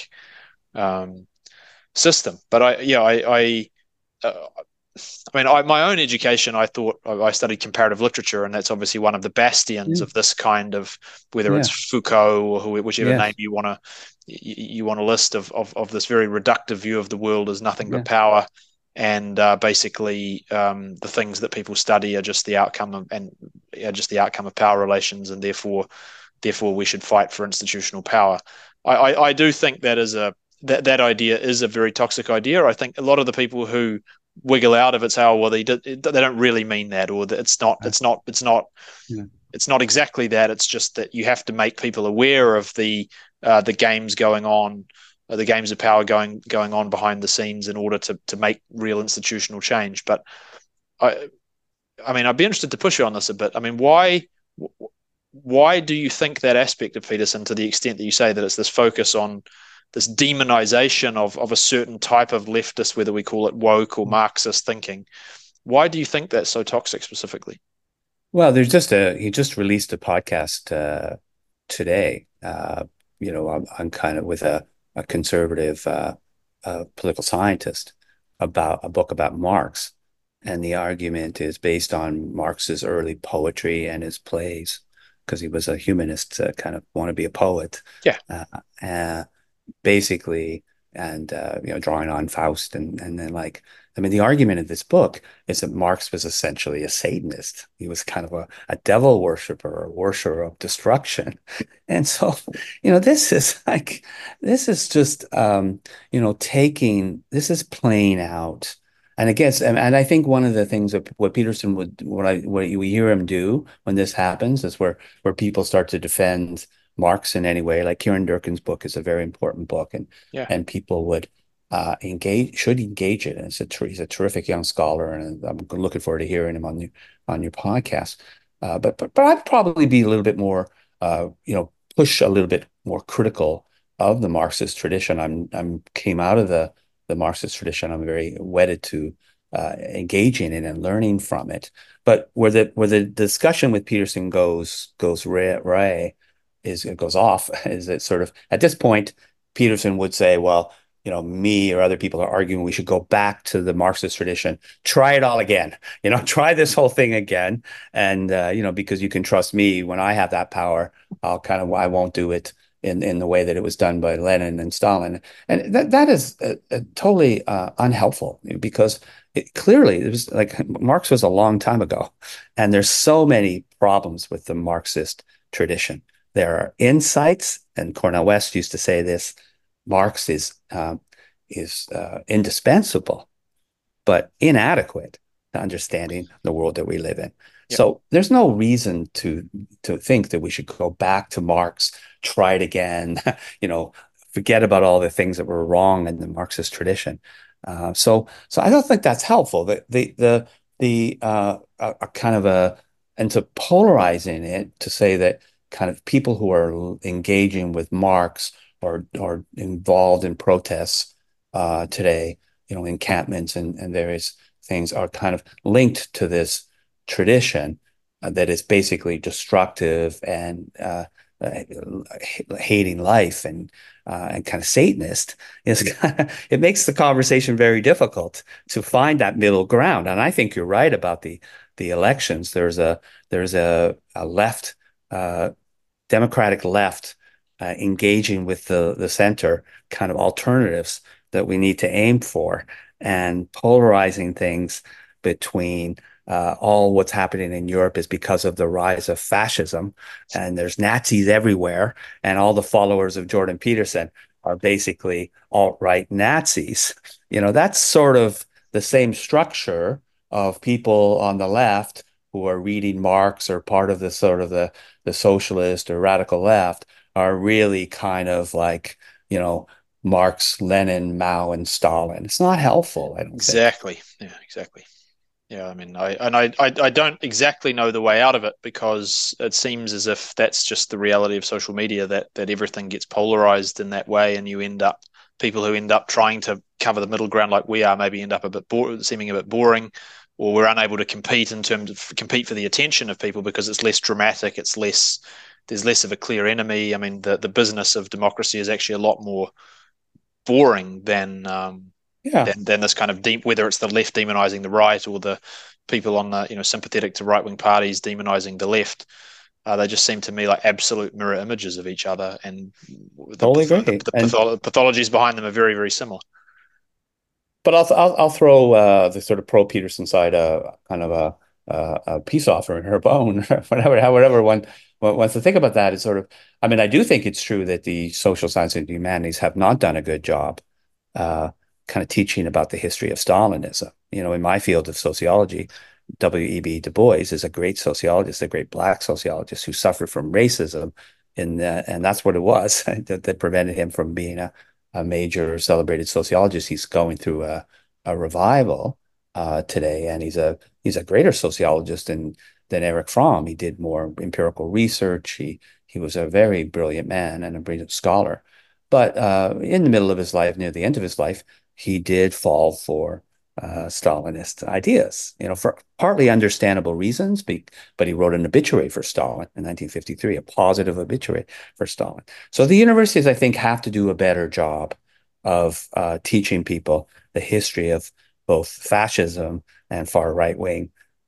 um, system. But I, yeah, I, I uh, I mean, I, my own education, I thought I studied comparative literature, and that's obviously one of the bastions Yeah. of this kind of, whether Yeah. it's Foucault or who, whichever Yes. name you want to you, you want to list of, of of this very reductive view of the world as nothing Yeah. but power, and uh, basically um, the things that people study are just the outcome of and are just the outcome of power relations, and therefore therefore we should fight for institutional power. I, I, I do think that is a that that idea is a very toxic idea. I think a lot of the people who wiggle out of it say, oh well, they did, they don't really mean that, or that it's not it's not it's not Yeah. it's not exactly that. It's just that you have to make people aware of the uh, the games going on, uh, the games of power going going on behind the scenes in order to to make real institutional change. But I I mean, I'd be interested to push you on this a bit. I mean, why why do you think that aspect of Peterson, to the extent that you say that it's this focus on this demonization of, of a certain type of leftist, whether we call it woke or Marxist thinking, why do you think that's so toxic specifically? Well, there's just a he just released a podcast uh, today. Uh, you know, I'm, I'm kind of with a a conservative uh, uh, political scientist about a book about Marx, and the argument is based on Marx's early poetry and his plays, because he was a humanist, uh, kind of want to be a poet. Yeah. Uh, uh, basically, and uh, you know, drawing on Faust, and and then like, I mean, the argument of this book is that Marx was essentially a Satanist. He was kind of a, a devil worshiper, a worshiper of destruction, and so, you know, this is like, this is just, um, you know, taking, this is playing out. And I guess, and, and I think one of the things that what Peterson would, what I, what you hear him do when this happens is where where people start to defend Marx in any way. Like Kieran Durkin's book is a very important book, and Yeah. and people would uh, engage, should engage it. And it's a ter- he's a terrific young scholar, and I'm looking forward to hearing him on your on your podcast. Uh, but but but I'd probably be a little bit more, uh, you know, push a little bit more critical of the Marxist tradition. I'm I'm came out of the the Marxist tradition. I'm very wedded to uh, engaging in and learning from it. But where the where the discussion with Peterson goes goes Ray is it goes off is it sort of at this point Peterson would say, well, you know, me or other people are arguing we should go back to the Marxist tradition, try it all again, you know, try this whole thing again, and uh, you know, because you can trust me when I have that power, I'll kind of I won't do it in in the way that it was done by Lenin and Stalin, and that that is uh, uh, totally uh, unhelpful, because it clearly it was like Marx was a long time ago, and there's so many problems with the Marxist tradition. There are insights, and Cornel West used to say this: Marx is um, is uh, indispensable, but inadequate to understanding the world that we live in. Yep. So there's no reason to to think that we should go back to Marx, try it again, you know, forget about all the things that were wrong in the Marxist tradition. Uh, so so I don't think that's helpful. The the the the uh, a, a kind of a and to polarizing it to say that kind of people who are engaging with Marx or or involved in protests uh, today, you know, encampments and, and various things are kind of linked to this tradition uh, that is basically destructive and uh, uh, hating life and uh, and kind of Satanist. Is kind of, it makes the conversation very difficult to find that middle ground. And I think you're right about the the elections. There's a there's a, a left. Uh, Democratic left uh, engaging with the, the center kind of alternatives that we need to aim for, and polarizing things between uh, all what's happening in Europe is because of the rise of fascism, and there's Nazis everywhere, and all the followers of Jordan Peterson are basically alt-right Nazis. You know, that's sort of the same structure of people on the left who are reading Marx or part of the sort of the, the socialist or radical left are really kind of like, you know, Marx, Lenin, Mao, and Stalin. It's not helpful, I don't exactly. think. Yeah, exactly. Yeah, I mean, I and I, I I don't exactly know the way out of it, because it seems as if that's just the reality of social media, that that everything gets polarized in that way, and you end up people who end up trying to cover the middle ground like we are maybe end up a bit bo- seeming a bit boring, or we're unable to compete in terms of compete for the attention of people because it's less dramatic, it's less there's less of a clear enemy. I mean, the the business of democracy is actually a lot more boring than um, yeah. than than this kind of deep, whether it's the left demonizing the right or the people on the you know sympathetic to right wing parties demonizing the left. Uh, they just seem to me like absolute mirror images of each other, and the, totally the, the, the patholo- pathologies behind them are very very similar. But I'll I'll, I'll throw uh, the sort of pro Peterson side, uh, kind of a, a, a peace offering or a bone, whatever, however one wants to think about that. Is sort of, I mean, I do think it's true that the social sciences and humanities have not done a good job, uh, kind of teaching about the history of Stalinism. You know, in my field of sociology, W E B Du Bois is a great sociologist, a great Black sociologist who suffered from racism, in the, and that's what it was that, that prevented him from being a a major celebrated sociologist. He's going through a, a revival uh, today, and he's a he's a greater sociologist than than Erich Fromm. He did more empirical research. He he was a very brilliant man and a brilliant scholar. But uh, in the middle of his life, near the end of his life, he did fall for uh, Stalinist ideas, you know, for partly understandable reasons, but he wrote an obituary for Stalin in nineteen fifty-three, a positive obituary for Stalin. So the universities, I think, have to do a better job of uh, teaching people the history of both fascism and far right-wing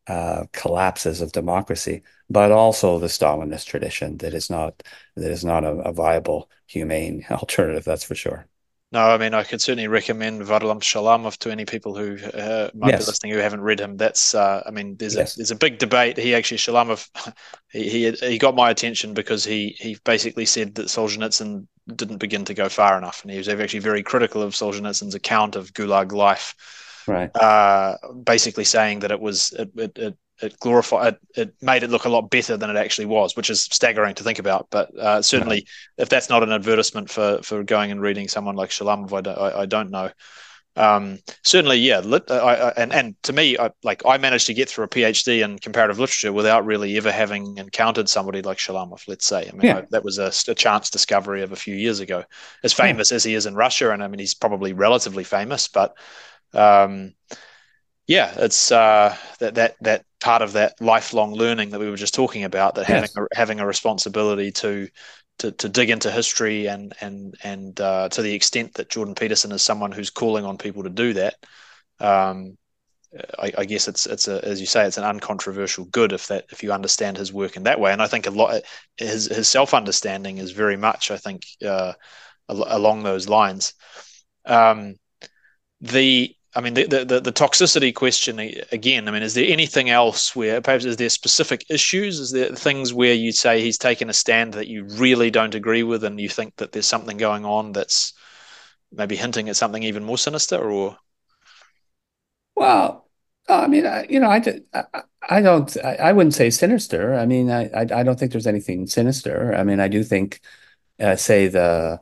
uh, collapses of democracy, but also the Stalinist tradition that is not that is not a, a viable, humane alternative. That's for sure. No, I mean, I could certainly recommend Varlam Shalamov to any people who uh, might be Yes, listening who haven't read him. That's, uh, I mean, there's a yes, there's a big debate. He actually Shalamov, he he, he got my attention because he he basically said that Solzhenitsyn didn't begin to go far enough, and he was actually very critical of Solzhenitsyn's account of Gulag life, right. uh, basically saying that it was it it, it it glorified it, it made it look a lot better than it actually was, which is staggering to think about. But uh, Right. certainly, if that's not an advertisement for for going and reading someone like Shalamov, I don't, I, I don't know. Um, certainly, yeah. Lit, I, I, and and to me, I, like I managed to get through a PhD in comparative literature without really ever having encountered somebody like Shalamov. Let's say, I mean, Yeah, I, that was a, a chance discovery of a few years ago. As yeah. famous as he is in Russia, and I mean, he's probably relatively famous, but um, yeah, it's uh, that that that part of that lifelong learning that we were just talking about. That having Yes. a, having a responsibility to to to dig into history and and and uh, to the extent that Jordan Peterson is someone who's calling on people to do that. Um, I, I guess it's it's a, as you say, it's an uncontroversial good if that if you understand his work in that way. And I think a lot his his self understanding is very much, I think, uh, along those lines. Um, the I mean the, the the toxicity question again. I mean, is there anything else where perhaps is there specific issues? Is there things where you say he's taken a stand that you really don't agree with, and you think that there's something going on that's maybe hinting at something even more sinister? Or Well, I mean, I, you know, I, did- I, I don't, I, I wouldn't say sinister. I mean, I, I, I don't think there's anything sinister. I mean, I do think, uh, say the,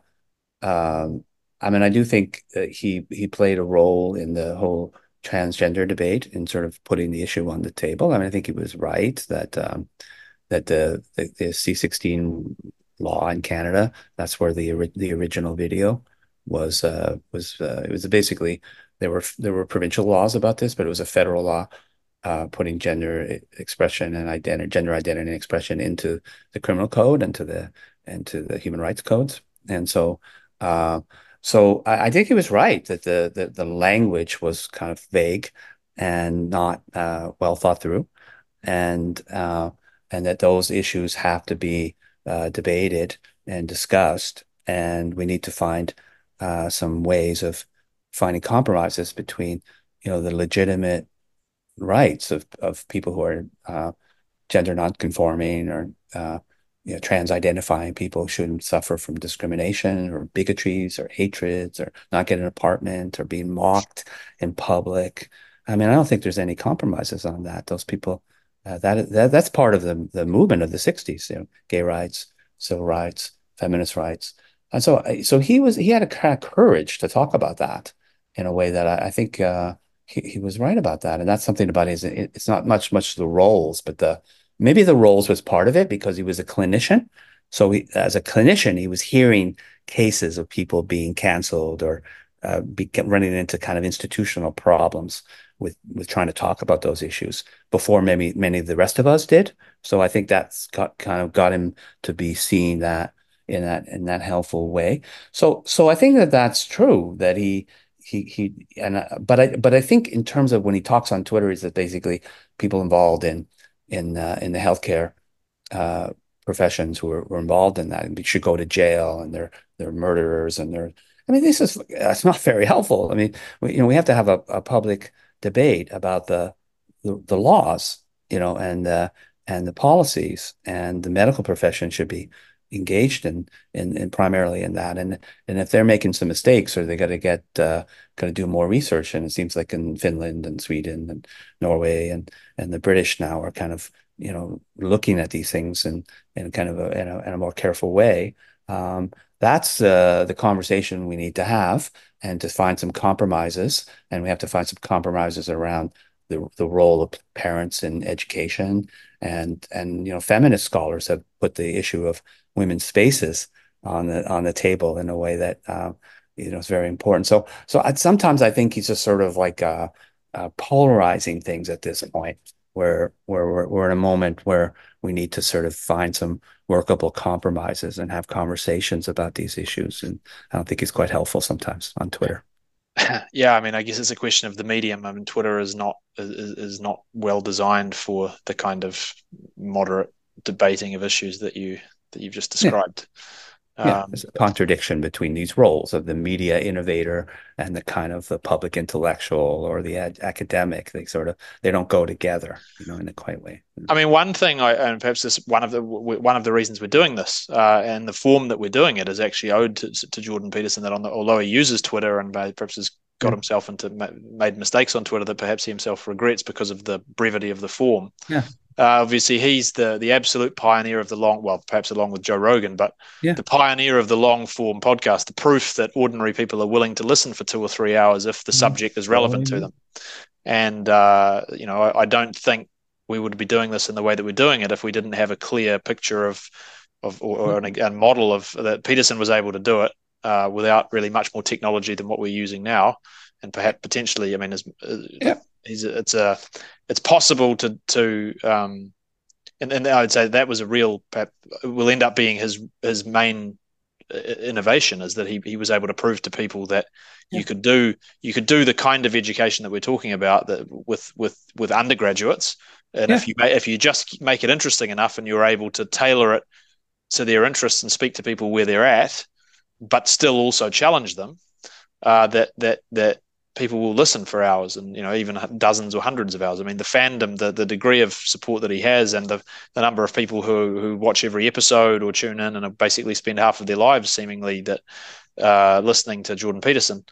um, I mean, I do think that he he played a role in the whole transgender debate in sort of putting the issue on the table. I mean, I think he was right that um, that the, the the C sixteen law in Canada, that's where the the original video was uh, was uh, it was basically there were there were provincial laws about this, but it was a federal law uh, putting gender expression and identity, gender identity and expression into the criminal code and to the and to the human rights codes. And so, uh, so I, I think he was right that the, the the language was kind of vague and not uh, well thought through, and uh, and that those issues have to be uh, debated and discussed, and we need to find uh, some ways of finding compromises between, you know, the legitimate rights of of people who are uh, gender nonconforming or uh, you know, trans-identifying people shouldn't suffer from discrimination or bigotries or hatreds or not get an apartment or being mocked in public. I mean, I don't think there's any compromises on that. Those people, uh, that, that that's part of the the movement of the sixties, you know, gay rights, civil rights, feminist rights. And so, so he was he had a kind of courage to talk about that in a way that I, I think uh, he, he was right about that. And that's something about his, it, it's not much, much the roles, but the, maybe the roles was part of it because he was a clinician. So he, as a clinician, he was hearing cases of people being canceled or uh, be, running into kind of institutional problems with with trying to talk about those issues before maybe many of the rest of us did. So I think that's got kind of got him to be seen that in that in that helpful way. So so I think that that's true that he he he and uh, but I but I think in terms of when he talks on Twitter is that basically people involved in in uh, in the healthcare uh, professions who are, were involved in that and should go to jail and they're they're murderers and they're I mean this is that's not very helpful. I mean we, you know we have to have a, a public debate about the, the the laws, you know, and uh, and the policies, and the medical profession should be engaged in in, in primarily in that. And and if they're making some mistakes or they got to get uh, got to do more research, and it seems like in Finland and Sweden and Norway and and the British now are kind of you know looking at these things in in kind of a in a, in a more careful way. Um, that's uh, the conversation we need to have, and to find some compromises. And we have to find some compromises around the the role of parents in education. And and you know, feminist scholars have put the issue of women's spaces on the on the table in a way that uh, you know is very important. So so I, sometimes I think he's just sort of like uh, uh, polarizing things at this point, where where we're, we're in a moment where we need to sort of find some workable compromises and have conversations about these issues. And I don't think he's quite helpful sometimes on Twitter. Yeah, I mean, I guess it's a question of the medium. I mean, Twitter is not is, is not well designed for the kind of moderate debating of issues that you that you've just Yeah. described. Yeah, Um, there's a contradiction between these roles of the media innovator and the kind of the public intellectual or the ad academic. They sort of they don't go together, you know, in a quite way. I mean, one thing, I, and perhaps this one of the one of the reasons we're doing this, uh, and the form that we're doing it is actually owed to, to Jordan Peterson. That on the, although he uses Twitter and perhaps has got Yeah. himself into made mistakes on Twitter that perhaps he himself regrets because of the brevity of the form. Yeah. Uh, obviously, he's the the absolute pioneer of the long, well, perhaps along with Joe Rogan, but Yeah. the pioneer of the long form podcast, the proof that ordinary people are willing to listen for two or three hours if the subject is relevant to them. And, uh, you know, I, I don't think we would be doing this in the way that we're doing it if we didn't have a clear picture of, of or, or an, a model of that Peterson was able to do it uh, without really much more technology than what we're using now. And perhaps potentially, I mean, is, Yeah. he's it's a it's possible to to um, and, and I would say that was a real will end up being his his main innovation is that he he was able to prove to people that Yeah. you could do you could do the kind of education that we're talking about that with with with undergraduates, and Yeah. if you if you just make it interesting enough and you're able to tailor it to their interests and speak to people where they're at, but still also challenge them, uh, that that that people will listen for hours and, you know, even dozens or hundreds of hours. I mean, the fandom, the the degree of support that he has, and the, the number of people who who watch every episode or tune in and basically spend half of their lives seemingly that uh, listening to Jordan Peterson.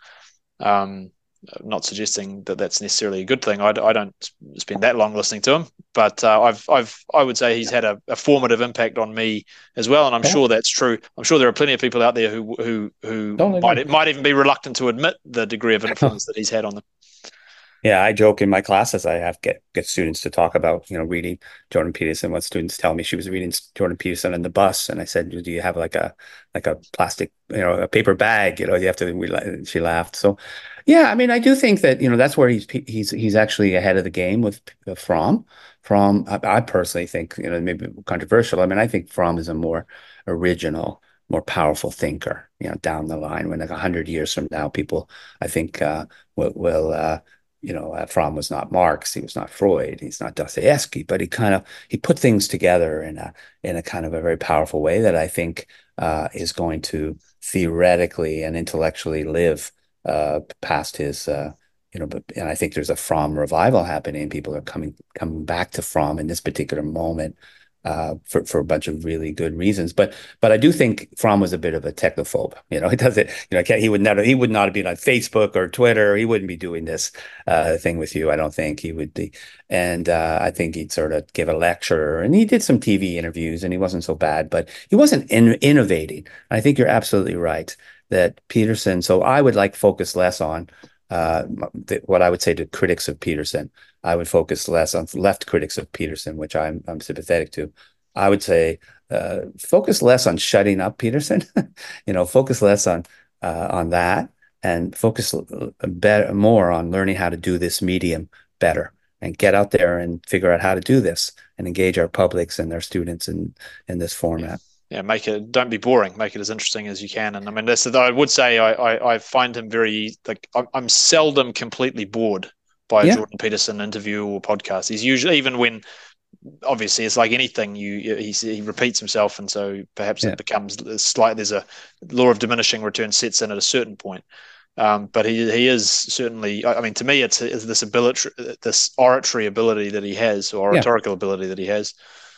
Um, I'm not suggesting that that's necessarily a good thing. I, I don't spend that long listening to him, but uh, I've I've I would say he's had a, a formative impact on me as well, and I'm Yeah. sure that's true. I'm sure there are plenty of people out there who who who Totally might agree. might even be reluctant to admit the degree of influence that he's had on them. Yeah, I joke in my classes. I have get get students to talk about, you know, reading Jordan Peterson. One students tell me she was reading Jordan Peterson in the bus, and I said, "Do you have like a like a plastic, you know, a paper bag? You know, you have to." We, she laughed. So, yeah, I mean, I do think that, you know, that's where he's he's he's actually ahead of the game with uh, Fromm. Fromm, I, I personally think, you know, maybe controversial. I mean, I think Fromm is a more original, more powerful thinker. You know, down the line, when like a hundred years from now, people, I think, uh, will will. Uh, you know, uh, Fromm was not Marx, he was not Freud, he's not Dostoevsky, but he kind of he put things together in a in a kind of a very powerful way that I think uh, is going to theoretically and intellectually live uh, past his, uh, you know, but and I think there's a Fromm revival happening. People are coming coming back to Fromm in this particular moment uh, for for a bunch of really good reasons. But but I do think Fromm was a bit of a technophobe. You know, he does it. You know, can't, he would never. He would not be on Facebook or Twitter. He wouldn't be doing this uh, thing with you. I don't think he would be. And uh, I think he'd sort of give a lecture, and he did some T V interviews, and he wasn't so bad. But he wasn't in, innovating. I think you're absolutely right that Peterson. So I would like focus less on uh, the, what I would say to critics of Peterson. I would focus less on left critics of Peterson, which I'm I'm sympathetic to. I would say uh, focus less on shutting up Peterson. You know, focus less on uh, on that, and focus better more on learning how to do this medium better, and get out there and figure out how to do this and engage our publics and their students in in this format. Yeah, make it. Don't be boring. Make it as interesting as you can. And I mean, that's, I would say I, I, I find him very like I'm, I'm seldom completely bored by a Yeah. Jordan Peterson interview or podcast. He's usually, even when obviously it's like anything, you he, he repeats himself, and so perhaps Yeah. it becomes slight. There's a law of diminishing return sets in at a certain point. Um, but he he is certainly. I mean, to me, it's, it's this ability, this oratory ability that he has, or Yeah. oratorical ability that he has,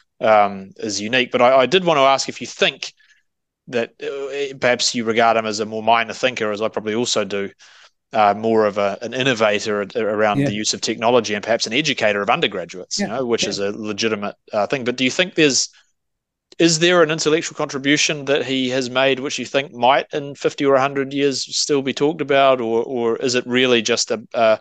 um, is unique. But I, I did want to ask if you think that uh, perhaps you regard him as a more minor thinker, as I probably also do, uh, more of a, an innovator around Yeah. the use of technology, and perhaps an educator of undergraduates, Yeah. you know, which Yeah. is a legitimate uh, thing. But do you think there's is there an intellectual contribution that he has made which you think might in fifty or one hundred years still be talked about, or or is it really just a, a,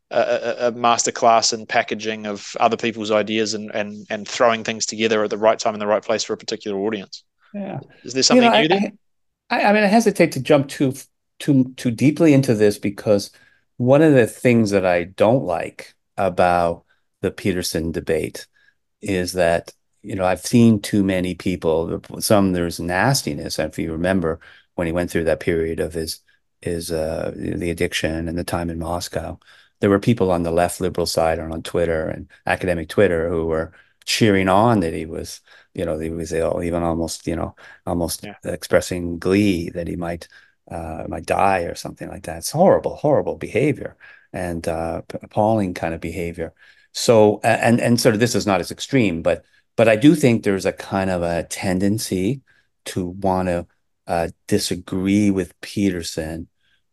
a, a masterclass in packaging of other people's ideas and, and, and throwing things together at the right time in the right place for a particular audience? Yeah. Is there You something know, I, new there? I, I mean, I hesitate to jump too too too deeply into this because one of the things that I don't like about the Peterson debate is that, you know, I've seen too many people. Some there's nastiness. If you remember when he went through that period of his is uh, the addiction and the time in Moscow. There were people on the left liberal side or on Twitter and academic Twitter who were cheering on that he was, you know, he was ill, even almost, you know, almost Yeah. expressing glee that he might uh, might die or something like that. It's horrible, horrible behavior and uh, appalling kind of behavior. So, and and sort of this is not as extreme, but but I do think there's a kind of a tendency to want to uh, disagree with Peterson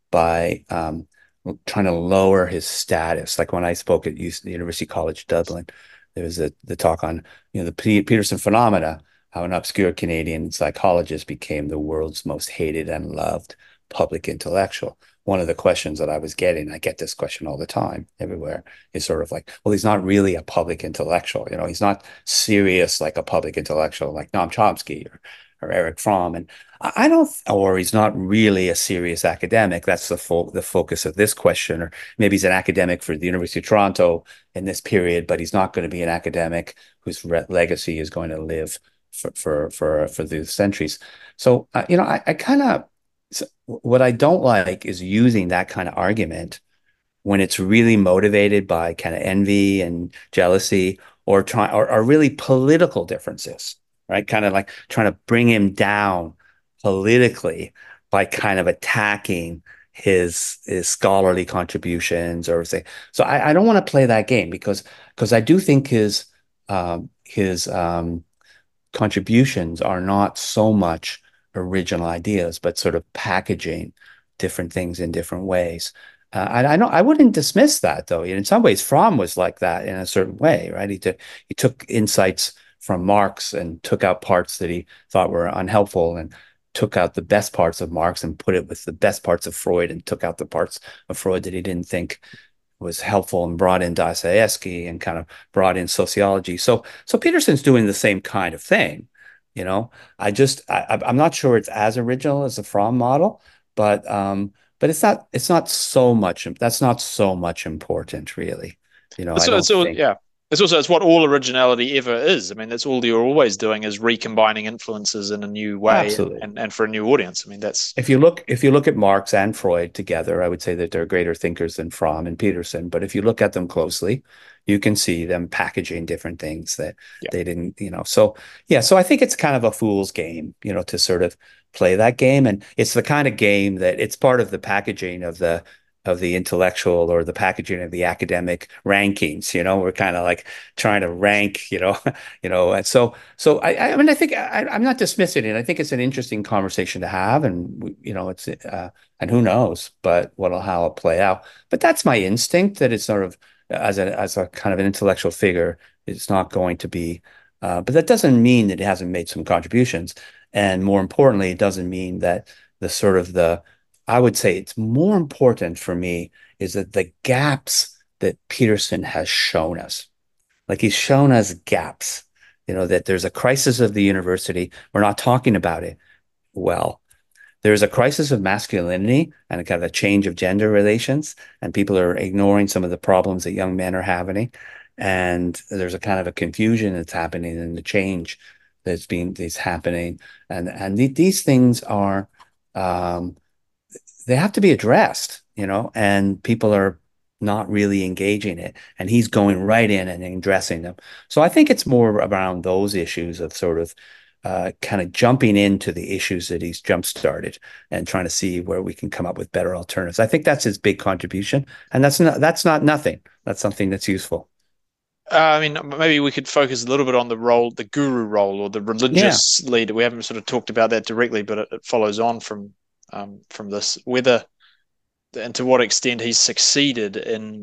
by um, trying to lower his status. Like when I spoke at U the University College Dublin, there was a, the talk on, you know, the P Peterson phenomena, how an obscure Canadian psychologist became the world's most hated and loved public intellectual. One of the questions that I was getting, I get this question all the time everywhere, is sort of like, well, he's not really a public intellectual. You know, he's not serious like a public intellectual like Noam Chomsky or, or Eric Fromm. And I don't, or he's not really a serious academic. That's the fo the focus of this question. Or maybe he's an academic for the University of Toronto in this period, but he's not going to be an academic whose legacy is going to live for for for for the centuries. So uh, you know, I, I kind of what I don't like is using that kind of argument when it's really motivated by kind of envy and jealousy or try or, or really political differences, right? Kind of like trying to bring him down politically by kind of attacking his his scholarly contributions or say. So I, I don't want to play that game because because I do think his um, his um, contributions are not so much original ideas, but sort of packaging different things in different ways. Uh, I, I know I wouldn't dismiss that though. In some ways, Fromm was like that in a certain way, right? He took he took insights from Marx and took out parts that he thought were unhelpful and took out the best parts of Marx and put it with the best parts of Freud and took out the parts of Freud that he didn't think was helpful and brought in Dostoevsky and kind of brought in sociology. So, so Peterson's doing the same kind of thing, you know. I just, I, I'm not sure it's as original as the Fromm model, but, um, but it's not, it's not so much. That's not so much important, really. You know, I So don't it's all, think. yeah. It's also it's what all originality ever is. I mean, that's all you're always doing is recombining influences in a new way and, Absolutely. and, and for a new audience. I mean, that's If you look, if you look at Marx and Freud together, I would say that they're greater thinkers than Fromm and Peterson. But if you look at them closely, you can see them packaging different things that yeah. they didn't, you know. So yeah, so I think it's kind of a fool's game, you know, to sort of play that game. And it's the kind of game that it's part of the packaging of the of the intellectual or the packaging of the academic rankings. You know, we're kind of like trying to rank, you know, you know, and so so I I mean I think I, I'm not dismissing it. I think it's an interesting conversation to have, and you know, it's uh, and who knows, but what'll how it'll play out. But that's my instinct that it's sort of as a as a kind of an intellectual figure, it's not going to be. Uh, but that doesn't mean that it hasn't made some contributions, and more importantly, it doesn't mean that the sort of the I would say it's more important for me is that the gaps that Peterson has shown us, like he's shown us gaps, you know, that there's a crisis of the university. We're not talking about it well. There's a crisis of masculinity and a kind of a change of gender relations, and people are ignoring some of the problems that young men are having. And there's a kind of a confusion that's happening and the change that's being that's happening. And and th these things are um, they have to be addressed, you know, and people are not really engaging it. And he's going right in and addressing them. So I think it's more around those issues of sort of uh, kind of jumping into the issues that he's jump started and trying to see where we can come up with better alternatives. I think that's his big contribution, and that's not that's not nothing. That's something that's useful. Uh, I mean, maybe we could focus a little bit on the role, the guru role, or the Yeah. religious leader. We haven't sort of talked about that directly, but it, it follows on from um, from this. Whether and to what extent he's succeeded in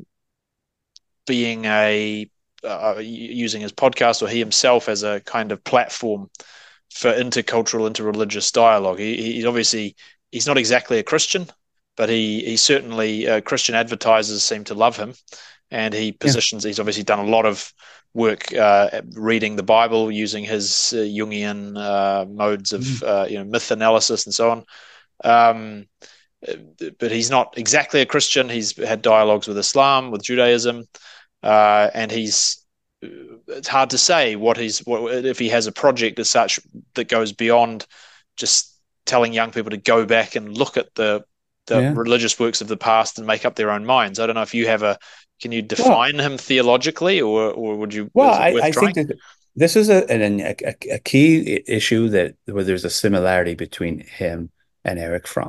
being a uh, using his podcast or he himself as a kind of platform for intercultural, interreligious dialogue. He, he's obviously he's not exactly a Christian, but he he certainly uh, Christian advertisers seem to love him, and he Yeah. positions. He's obviously done a lot of work uh, reading the Bible, using his uh, Jungian uh, modes Mm. of uh, you know myth analysis and so on. Um, but he's not exactly a Christian. He's had dialogues with Islam, with Judaism, uh, and he's. It's hard to say what he's what, if he has a project as such that goes beyond just telling young people to go back and look at the the Yeah. religious works of the past and make up their own minds. I don't know if you have a, can you Well, define him theologically, or or would you, well, is it I, worth I think trying? that this is a, an, a a key issue that where there's a similarity between him and Eric Fromm.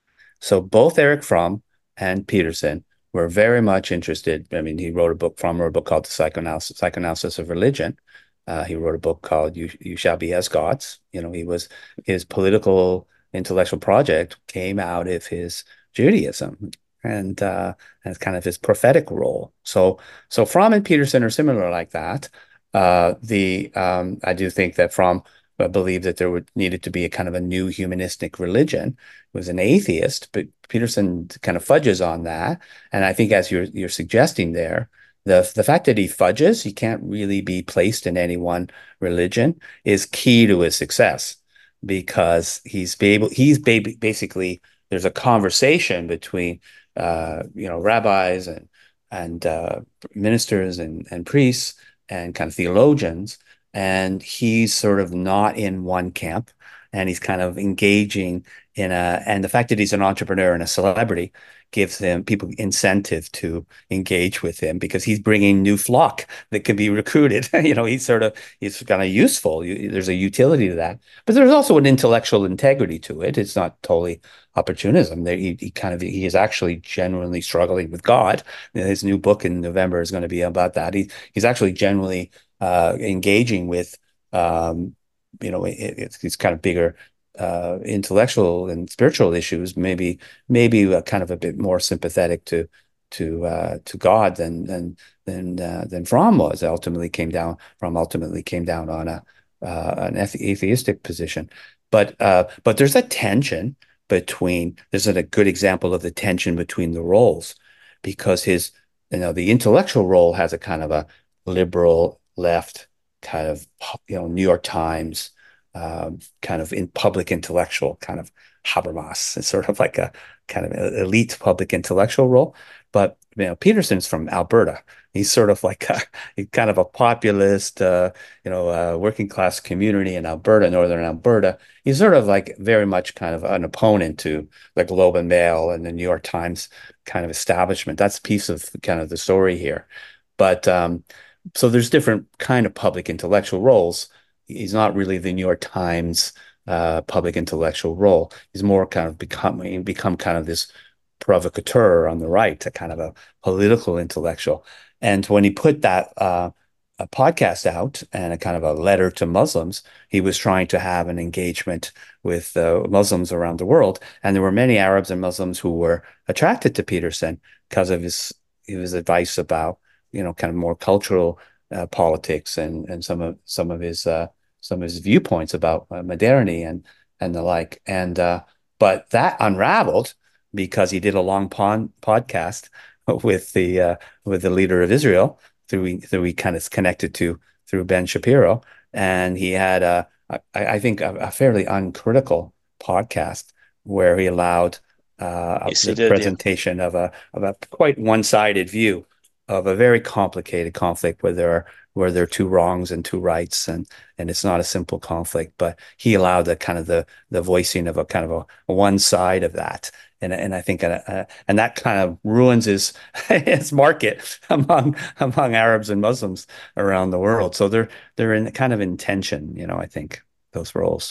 So both Eric Fromm and Peterson were very much interested. I mean, he wrote a book, Fromm wrote a book called The Psychoanalysis, Psychoanalysis of Religion. Uh, he wrote a book called You You Shall Be as Gods. You know, he was his political intellectual project came out of his Judaism and uh, and kind of his prophetic role. So so Fromm and Peterson are similar like that. Uh, the um, I do think that Fromm uh, believed that there would needed to be a kind of a new humanistic religion. Was an atheist, but Peterson kind of fudges on that. And I think, as you're you're suggesting there, the the fact that he fudges, he can't really be placed in any one religion, is key to his success because he's be able he's ba basically there's a conversation between uh, you know rabbis and and uh, ministers and and priests and kind of theologians, and he's sort of not in one camp, and he's kind of engaging in a, and the fact that he's an entrepreneur and a celebrity gives him people incentive to engage with him because he's bringing new flock that can be recruited. You know, he's sort of, he's kind of useful. You, there's a utility to that, but there's also an intellectual integrity to it. It's not totally opportunism. There, he, he kind of, he is actually genuinely struggling with God. His new book in November is going to be about that. He, he's actually genuinely uh, engaging with, um, you know, it, it's, it's kind of bigger uh, intellectual and spiritual issues, maybe maybe uh, kind of a bit more sympathetic to to uh, to God than than than uh, than Fromm was. Ultimately came down Fromm ultimately came down on a uh, an atheistic position, but uh, but there's a tension between. There's a good example of the tension between the roles, because his you know the intellectual role has a kind of a liberal left kind of you know New York Times. Um, kind of in public intellectual kind of Habermas. It's sort of like a kind of elite public intellectual role. But you know, Peterson's from Alberta. He's sort of like a kind of a populist, uh, you know, uh, working class community in Alberta, northern Alberta. He's sort of like very much kind of an opponent to the Globe and Mail and the New York Times kind of establishment. That's a piece of kind of the story here. But um, so there's different kind of public intellectual roles. He's not really the New York Times uh, public intellectual role. He's more kind of becoming become kind of this provocateur on the right, a kind of a political intellectual. And when he put that uh, a podcast out and a kind of a letter to Muslims, he was trying to have an engagement with uh, Muslims around the world. And there were many Arabs and Muslims who were attracted to Peterson because of his his advice about you know kind of more cultural uh, politics and and some of some of his uh, some of his viewpoints about uh, modernity and and the like. And uh, but that unraveled because he did a long pon- podcast with the uh, with the leader of Israel through through he kind of connected to through Ben Shapiro, and he had a I, I think a, a fairly uncritical podcast where he allowed uh, Yes, he the did. Yeah. presentation of a of a quite one-sided view of a very complicated conflict where there are where there are two wrongs and two rights, and and it's not a simple conflict. But he allowed the kind of the the voicing of a kind of a, a one side of that, and and I think uh, uh, and that kind of ruins his his market among among Arabs and Muslims around the world. So they're they're in kind of in tension, you know. I think those roles.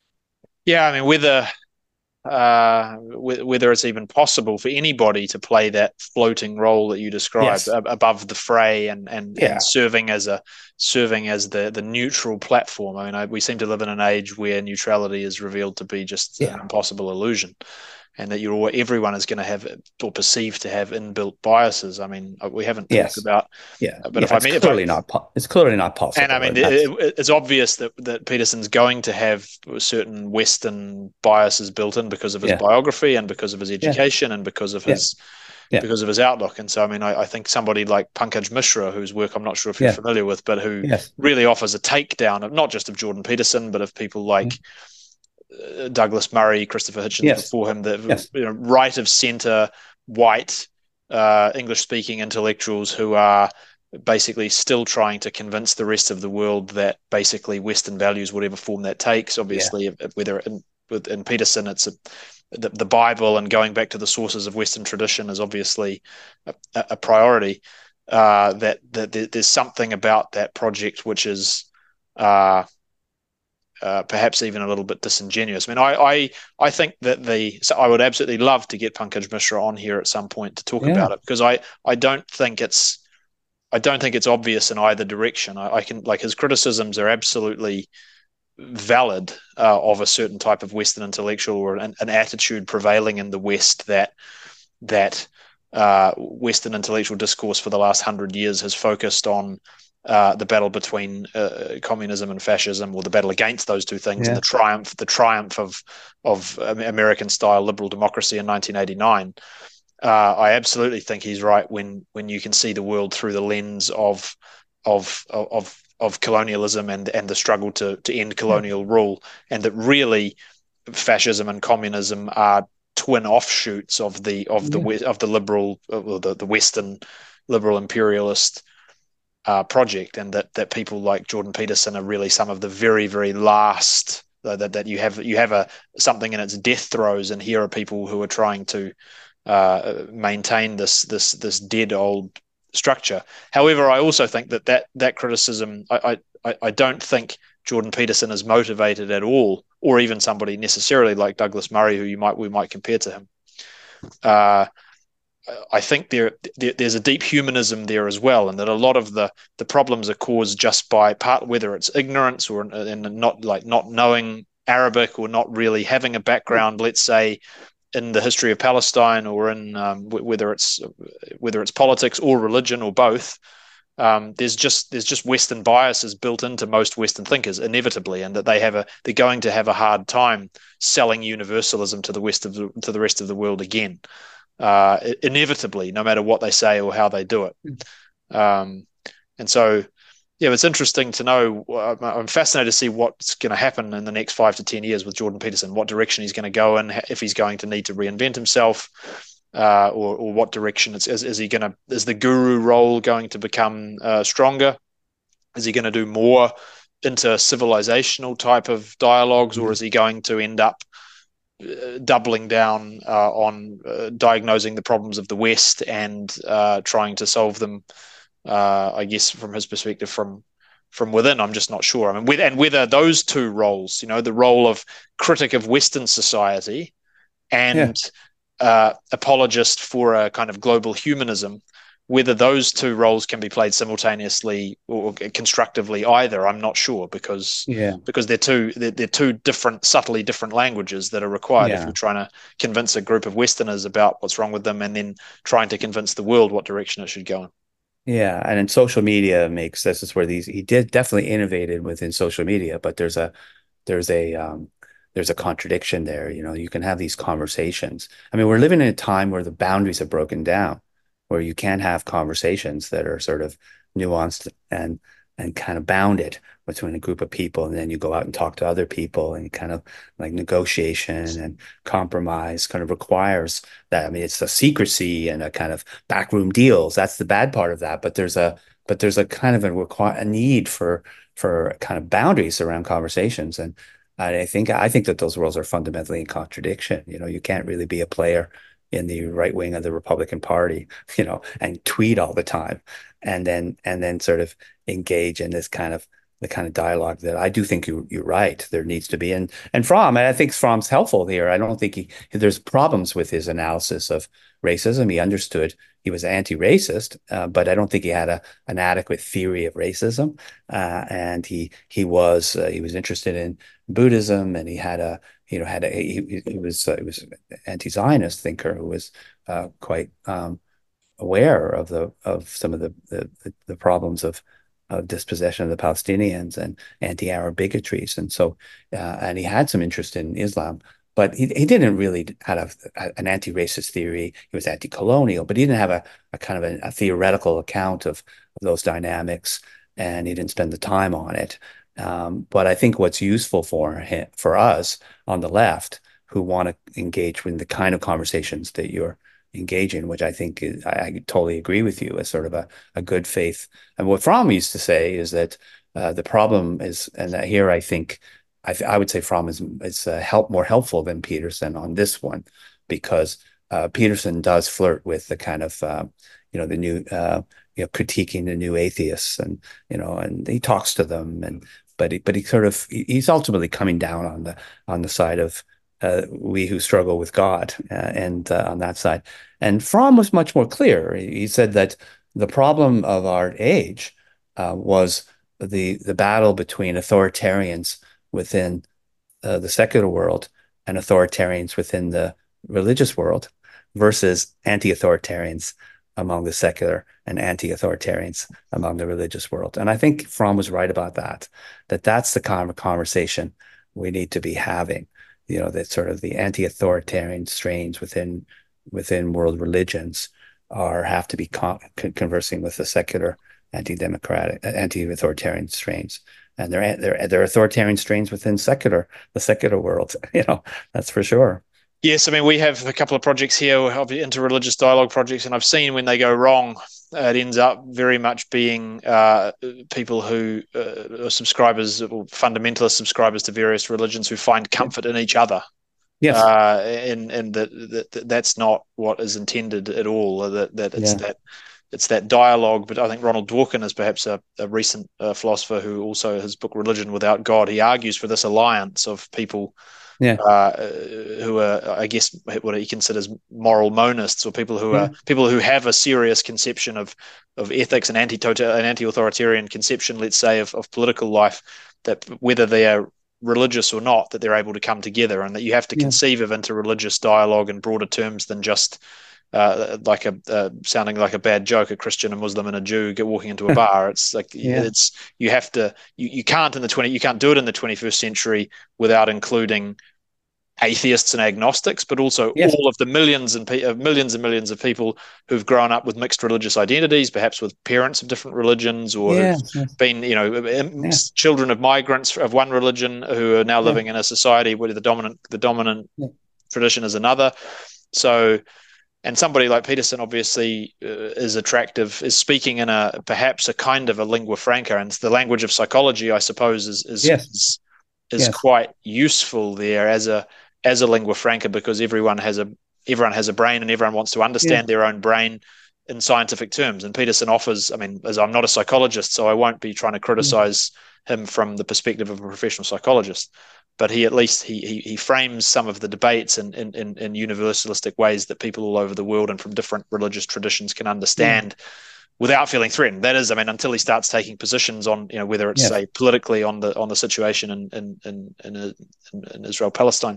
Yeah, I mean, whether uh, whether it's even possible for anybody to play that floating role that you described Yes. above the fray and and and Yeah. serving as a serving as the the neutral platform. I mean, I, we seem to live in an age where neutrality is revealed to be just an Yeah. impossible illusion, and that you're everyone is going to have or perceive to have inbuilt biases. I mean, we haven't talked Yes. about, Yeah. but if Yeah. I It's mean, if I clearly not. Po- it's clearly not and I possible, mean, and that's it, it's obvious that, that Peterson's going to have certain Western biases built in because of his yeah. biography and because of his Yeah. education and because of Yeah. his Yeah. because of his outlook. And so, I mean, I, I think somebody like Pankaj Mishra, whose work I'm not sure if you're Yeah. familiar with, but who Yes. really offers a takedown of not just of Jordan Peterson, but of people like uh, Douglas Murray, Christopher Hitchens Yes. before him, the Yes. you know, right of center, white, uh, English speaking intellectuals who are basically still trying to convince the rest of the world that basically Western values, whatever form that takes, Yeah. obviously, whether in, in Peterson it's a the, the Bible and going back to the sources of Western tradition is obviously a, a priority. Uh, that, that there's something about that project which is uh, uh, perhaps even a little bit disingenuous. I mean, I, I I think that the so I would absolutely love to get Pankaj Mishra on here at some point to talk Yeah. about it, because I I don't think it's I don't think it's obvious in either direction. I, I can like his criticisms are absolutely valid uh, of a certain type of Western intellectual or an, an attitude prevailing in the West that that uh, Western intellectual discourse for the last hundred years has focused on uh, the battle between uh, communism and fascism, or the battle against those two things, Yeah. and the triumph, the triumph of of American-style liberal democracy in nineteen eighty-nine. Uh, I absolutely think he's right when when you can see the world through the lens of of of of colonialism and and the struggle to to end colonial rule, and that really fascism and communism are twin offshoots of the of the Yeah. of the liberal of the the Western liberal imperialist uh, project, and that that people like Jordan Peterson are really some of the very very last uh, that that you have you have a something in its death throes, and here are people who are trying to uh, maintain this this this dead old structure. However, I also think that that, that criticism, I, I I don't think Jordan Peterson is motivated at all, or even somebody necessarily like Douglas Murray, who you might we might compare to him. Uh, I think there, there there's a deep humanism there as well, and that a lot of the the problems are caused just by part, whether it's ignorance or and not like not knowing Arabic, or not really having a background, let's say, in the history of Palestine, or in um, whether it's whether it's politics or religion or both. Um, there's just there's just Western biases built into most Western thinkers inevitably, and that they have a they're going to have a hard time selling universalism to the west of the, to the rest of the world again, uh, inevitably, no matter what they say or how they do it. Um, and so, yeah, it's interesting to know. I'm fascinated to see what's going to happen in the next five to ten years with Jordan Peterson, what direction he's going to go in, if he's going to need to reinvent himself, uh, or, or what direction it's, is, is he going to, is the guru role going to become uh, stronger? Is he going to do more into civilizational type of dialogues, or is he going to end up uh, doubling down uh, on uh, diagnosing the problems of the West and uh, trying to solve them? Uh, I guess from his perspective, from from within, I'm just not sure. I mean, with, and whether those two roles, you know, the role of critic of Western society and Yeah. uh, apologist for a kind of global humanism, whether those two roles can be played simultaneously or constructively either, I'm not sure, because Yeah. because they're two they're, they're two different, subtly different languages that are required if Yeah. you're trying to convince a group of Westerners about what's wrong with them, and then trying to convince the world what direction it should go in. Yeah, and in social media makes this is where these he did definitely innovated within social media, but there's a there's a um there's a contradiction there. You know, you can have these conversations. I mean, we're living in a time where the boundaries have broken down, where you can have conversations that are sort of nuanced and and kind of bounded between a group of people, and then you go out and talk to other people, and kind of like negotiation and compromise kind of requires that. I mean, it's the secrecy and a kind of backroom deals. That's the bad part of that. But there's a but there's a kind of a require a need for for kind of boundaries around conversations. And I think I think that those roles are fundamentally in contradiction. You know, you can't really be a player in the right wing of the Republican Party, you know, and tweet all the time, and then and then sort of engage in this kind of the kind of dialogue that I do think you you're right. There needs to be, and and Fromm, I think Fromm's helpful here. I don't think he there's problems with his analysis of racism. He understood he was anti-racist, uh, but I don't think he had a an adequate theory of racism. Uh, and he he was uh, he was interested in Buddhism, and he had a you know had a he, he was uh, he was an anti-Zionist thinker who was uh, quite um, aware of the of some of the the, the problems of of dispossession of the Palestinians and anti-Arab bigotries, and so uh, and he had some interest in Islam, but he he didn't really have a, an anti-racist theory. He was anti-colonial, but he didn't have a, a kind of a, a theoretical account of, of those dynamics, and he didn't spend the time on it. Um, but I think what's useful for him, for us on the left who want to engage in the kind of conversations that you're engaging, which I think is, I, I totally agree with you, as sort of a, a good faith. And what Fromm used to say is that uh, the problem is, and here I think I th I would say Fromm is is uh, help more helpful than Peterson on this one, because uh, Peterson does flirt with the kind of uh, you know the new uh, you know critiquing the new atheists, and you know and he talks to them, and but he, but he sort of he's ultimately coming down on the on the side of uh, we who struggle with God, uh, and uh, on that side. And Fromm was much more clear. He said that the problem of our age uh, was the the battle between authoritarians within uh, the secular world and authoritarians within the religious world versus anti-authoritarians among the secular and anti-authoritarians among the religious world. And I think Fromm was right about that, that that's the kind of conversation we need to be having, you know, that sort of the anti-authoritarian strains within within world religions are have to be con conversing with the secular anti-democratic, anti-authoritarian strains. And they're, they're, they're authoritarian strains within secular, the secular world, you know, that's for sure. Yes, I mean, we have a couple of projects here of interreligious dialogue projects, and I've seen when they go wrong, uh, it ends up very much being uh, people who uh, are subscribers or fundamentalist subscribers to various religions who find comfort in each other. Yes. Uh, and and that, that that's not what is intended at all. That that it's yeah. that it's that dialogue. But I think Ronald Dworkin is perhaps a, a recent uh, philosopher who also, his book Religion Without God, he argues for this alliance of people yeah. uh, who are, I guess, what he considers moral monists, or people who yeah. are people who have a serious conception of of ethics and anti an anti-authoritarian conception, let's say, of, of political life, that whether they are religious or not, that they're able to come together, and that you have to yeah. conceive of interreligious dialogue in broader terms than just uh, like a uh, sounding like a bad joke, a Christian, a Muslim, and a Jew get walking into a bar. It's like yeah. it's you have to you, you can't in the twenty you can't do it in the twenty-first century without including atheists and agnostics, but also yes. all of the millions and pe- millions and millions of people who've grown up with mixed religious identities, perhaps with parents of different religions, or yeah. who've been, you know, yeah. children of migrants of one religion who are now living yeah. in a society where the dominant the dominant yeah. tradition is another. So, and somebody like Peterson obviously uh, is attractive, is speaking in a perhaps a kind of a lingua franca, and the language of psychology, I suppose, is is yes. is, is yes. quite useful there as a as a lingua franca, because everyone has a everyone has a brain, and everyone wants to understand yeah. their own brain in scientific terms. And Peterson offers, I mean, as I'm not a psychologist, so I won't be trying to criticize mm. him from the perspective of a professional psychologist, but he at least he he, he frames some of the debates in, in in in universalistic ways that people all over the world and from different religious traditions can understand. Mm. Without feeling threatened. That is, I mean, until he starts taking positions on, you know, whether it's yes. say politically on the on the situation in in in, in, in Israel Palestine,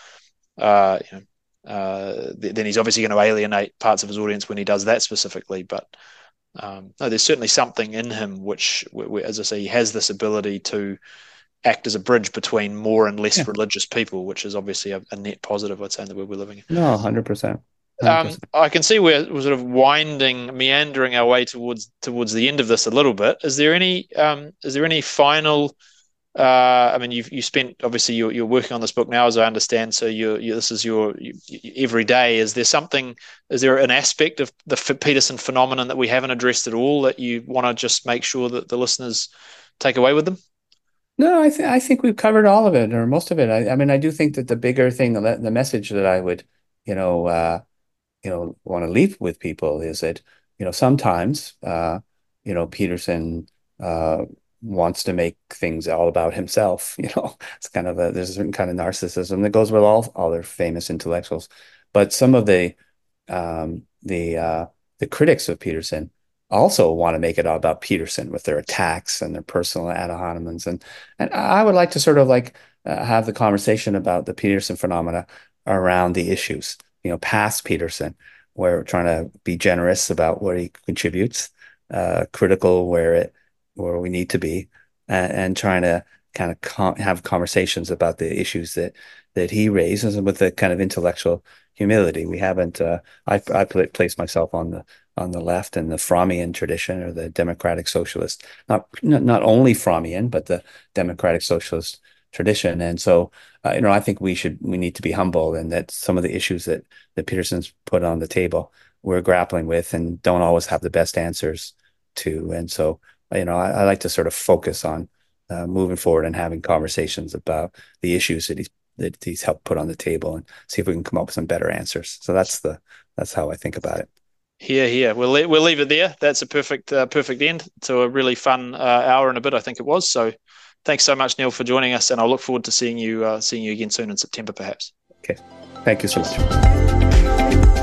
uh, you know, uh, then he's obviously going to alienate parts of his audience when he does that specifically. But um, no, there's certainly something in him which, as I say, he has this ability to act as a bridge between more and less yeah. religious people, which is obviously a, a net positive, I'd say, in the world we're living in. No, one hundred percent. Um, I can see we're, we're sort of winding, meandering our way towards towards the end of this a little bit. Is there any um, is there any final? Uh, I mean, you've you spent obviously you're, you're working on this book now, as I understand. So you this is your you, you, every day. Is there something? Is there an aspect of the Peterson phenomenon that we haven't addressed at all that you want to just make sure that the listeners take away with them? No, I think I think we've covered all of it, or most of it. I, I mean, I do think that the bigger thing, the, the message that I would, you know. Uh, you know, want to leave with people is that, you know, sometimes, uh, you know, Peterson uh, wants to make things all about himself. You know, it's kind of a, there's a certain kind of narcissism that goes with all, all their famous intellectuals. But some of the, um, the, uh, the critics of Peterson also want to make it all about Peterson with their attacks and their personal ad hominems. And, and I would like to sort of like uh, have the conversation about the Peterson phenomena around the issues. You know, past Peterson, where we're trying to be generous about what he contributes, uh, critical where it where we need to be, and, and trying to kind of com have conversations about the issues that that he raises, and with the kind of intellectual humility. We haven't. Uh, I I place myself on the on the left in the Frommian tradition, or the democratic socialist, not not, not only Frommian, but the democratic socialist tradition. And so, uh, you know, I think we should, we need to be humble, and that some of the issues that, that Peterson's put on the table, we're grappling with and don't always have the best answers to. And so, you know, I, I like to sort of focus on, uh, moving forward and having conversations about the issues that he's that he's helped put on the table, and see if we can come up with some better answers. So that's the that's how I think about it. Here, here. We'll le- we'll leave it there. That's a perfect uh, perfect end to a really fun uh, hour and a bit, I think it was. So, thanks so much, Neil, for joining us, and I'll look forward to seeing you uh, seeing you again soon in September, perhaps. Okay, thank you so much.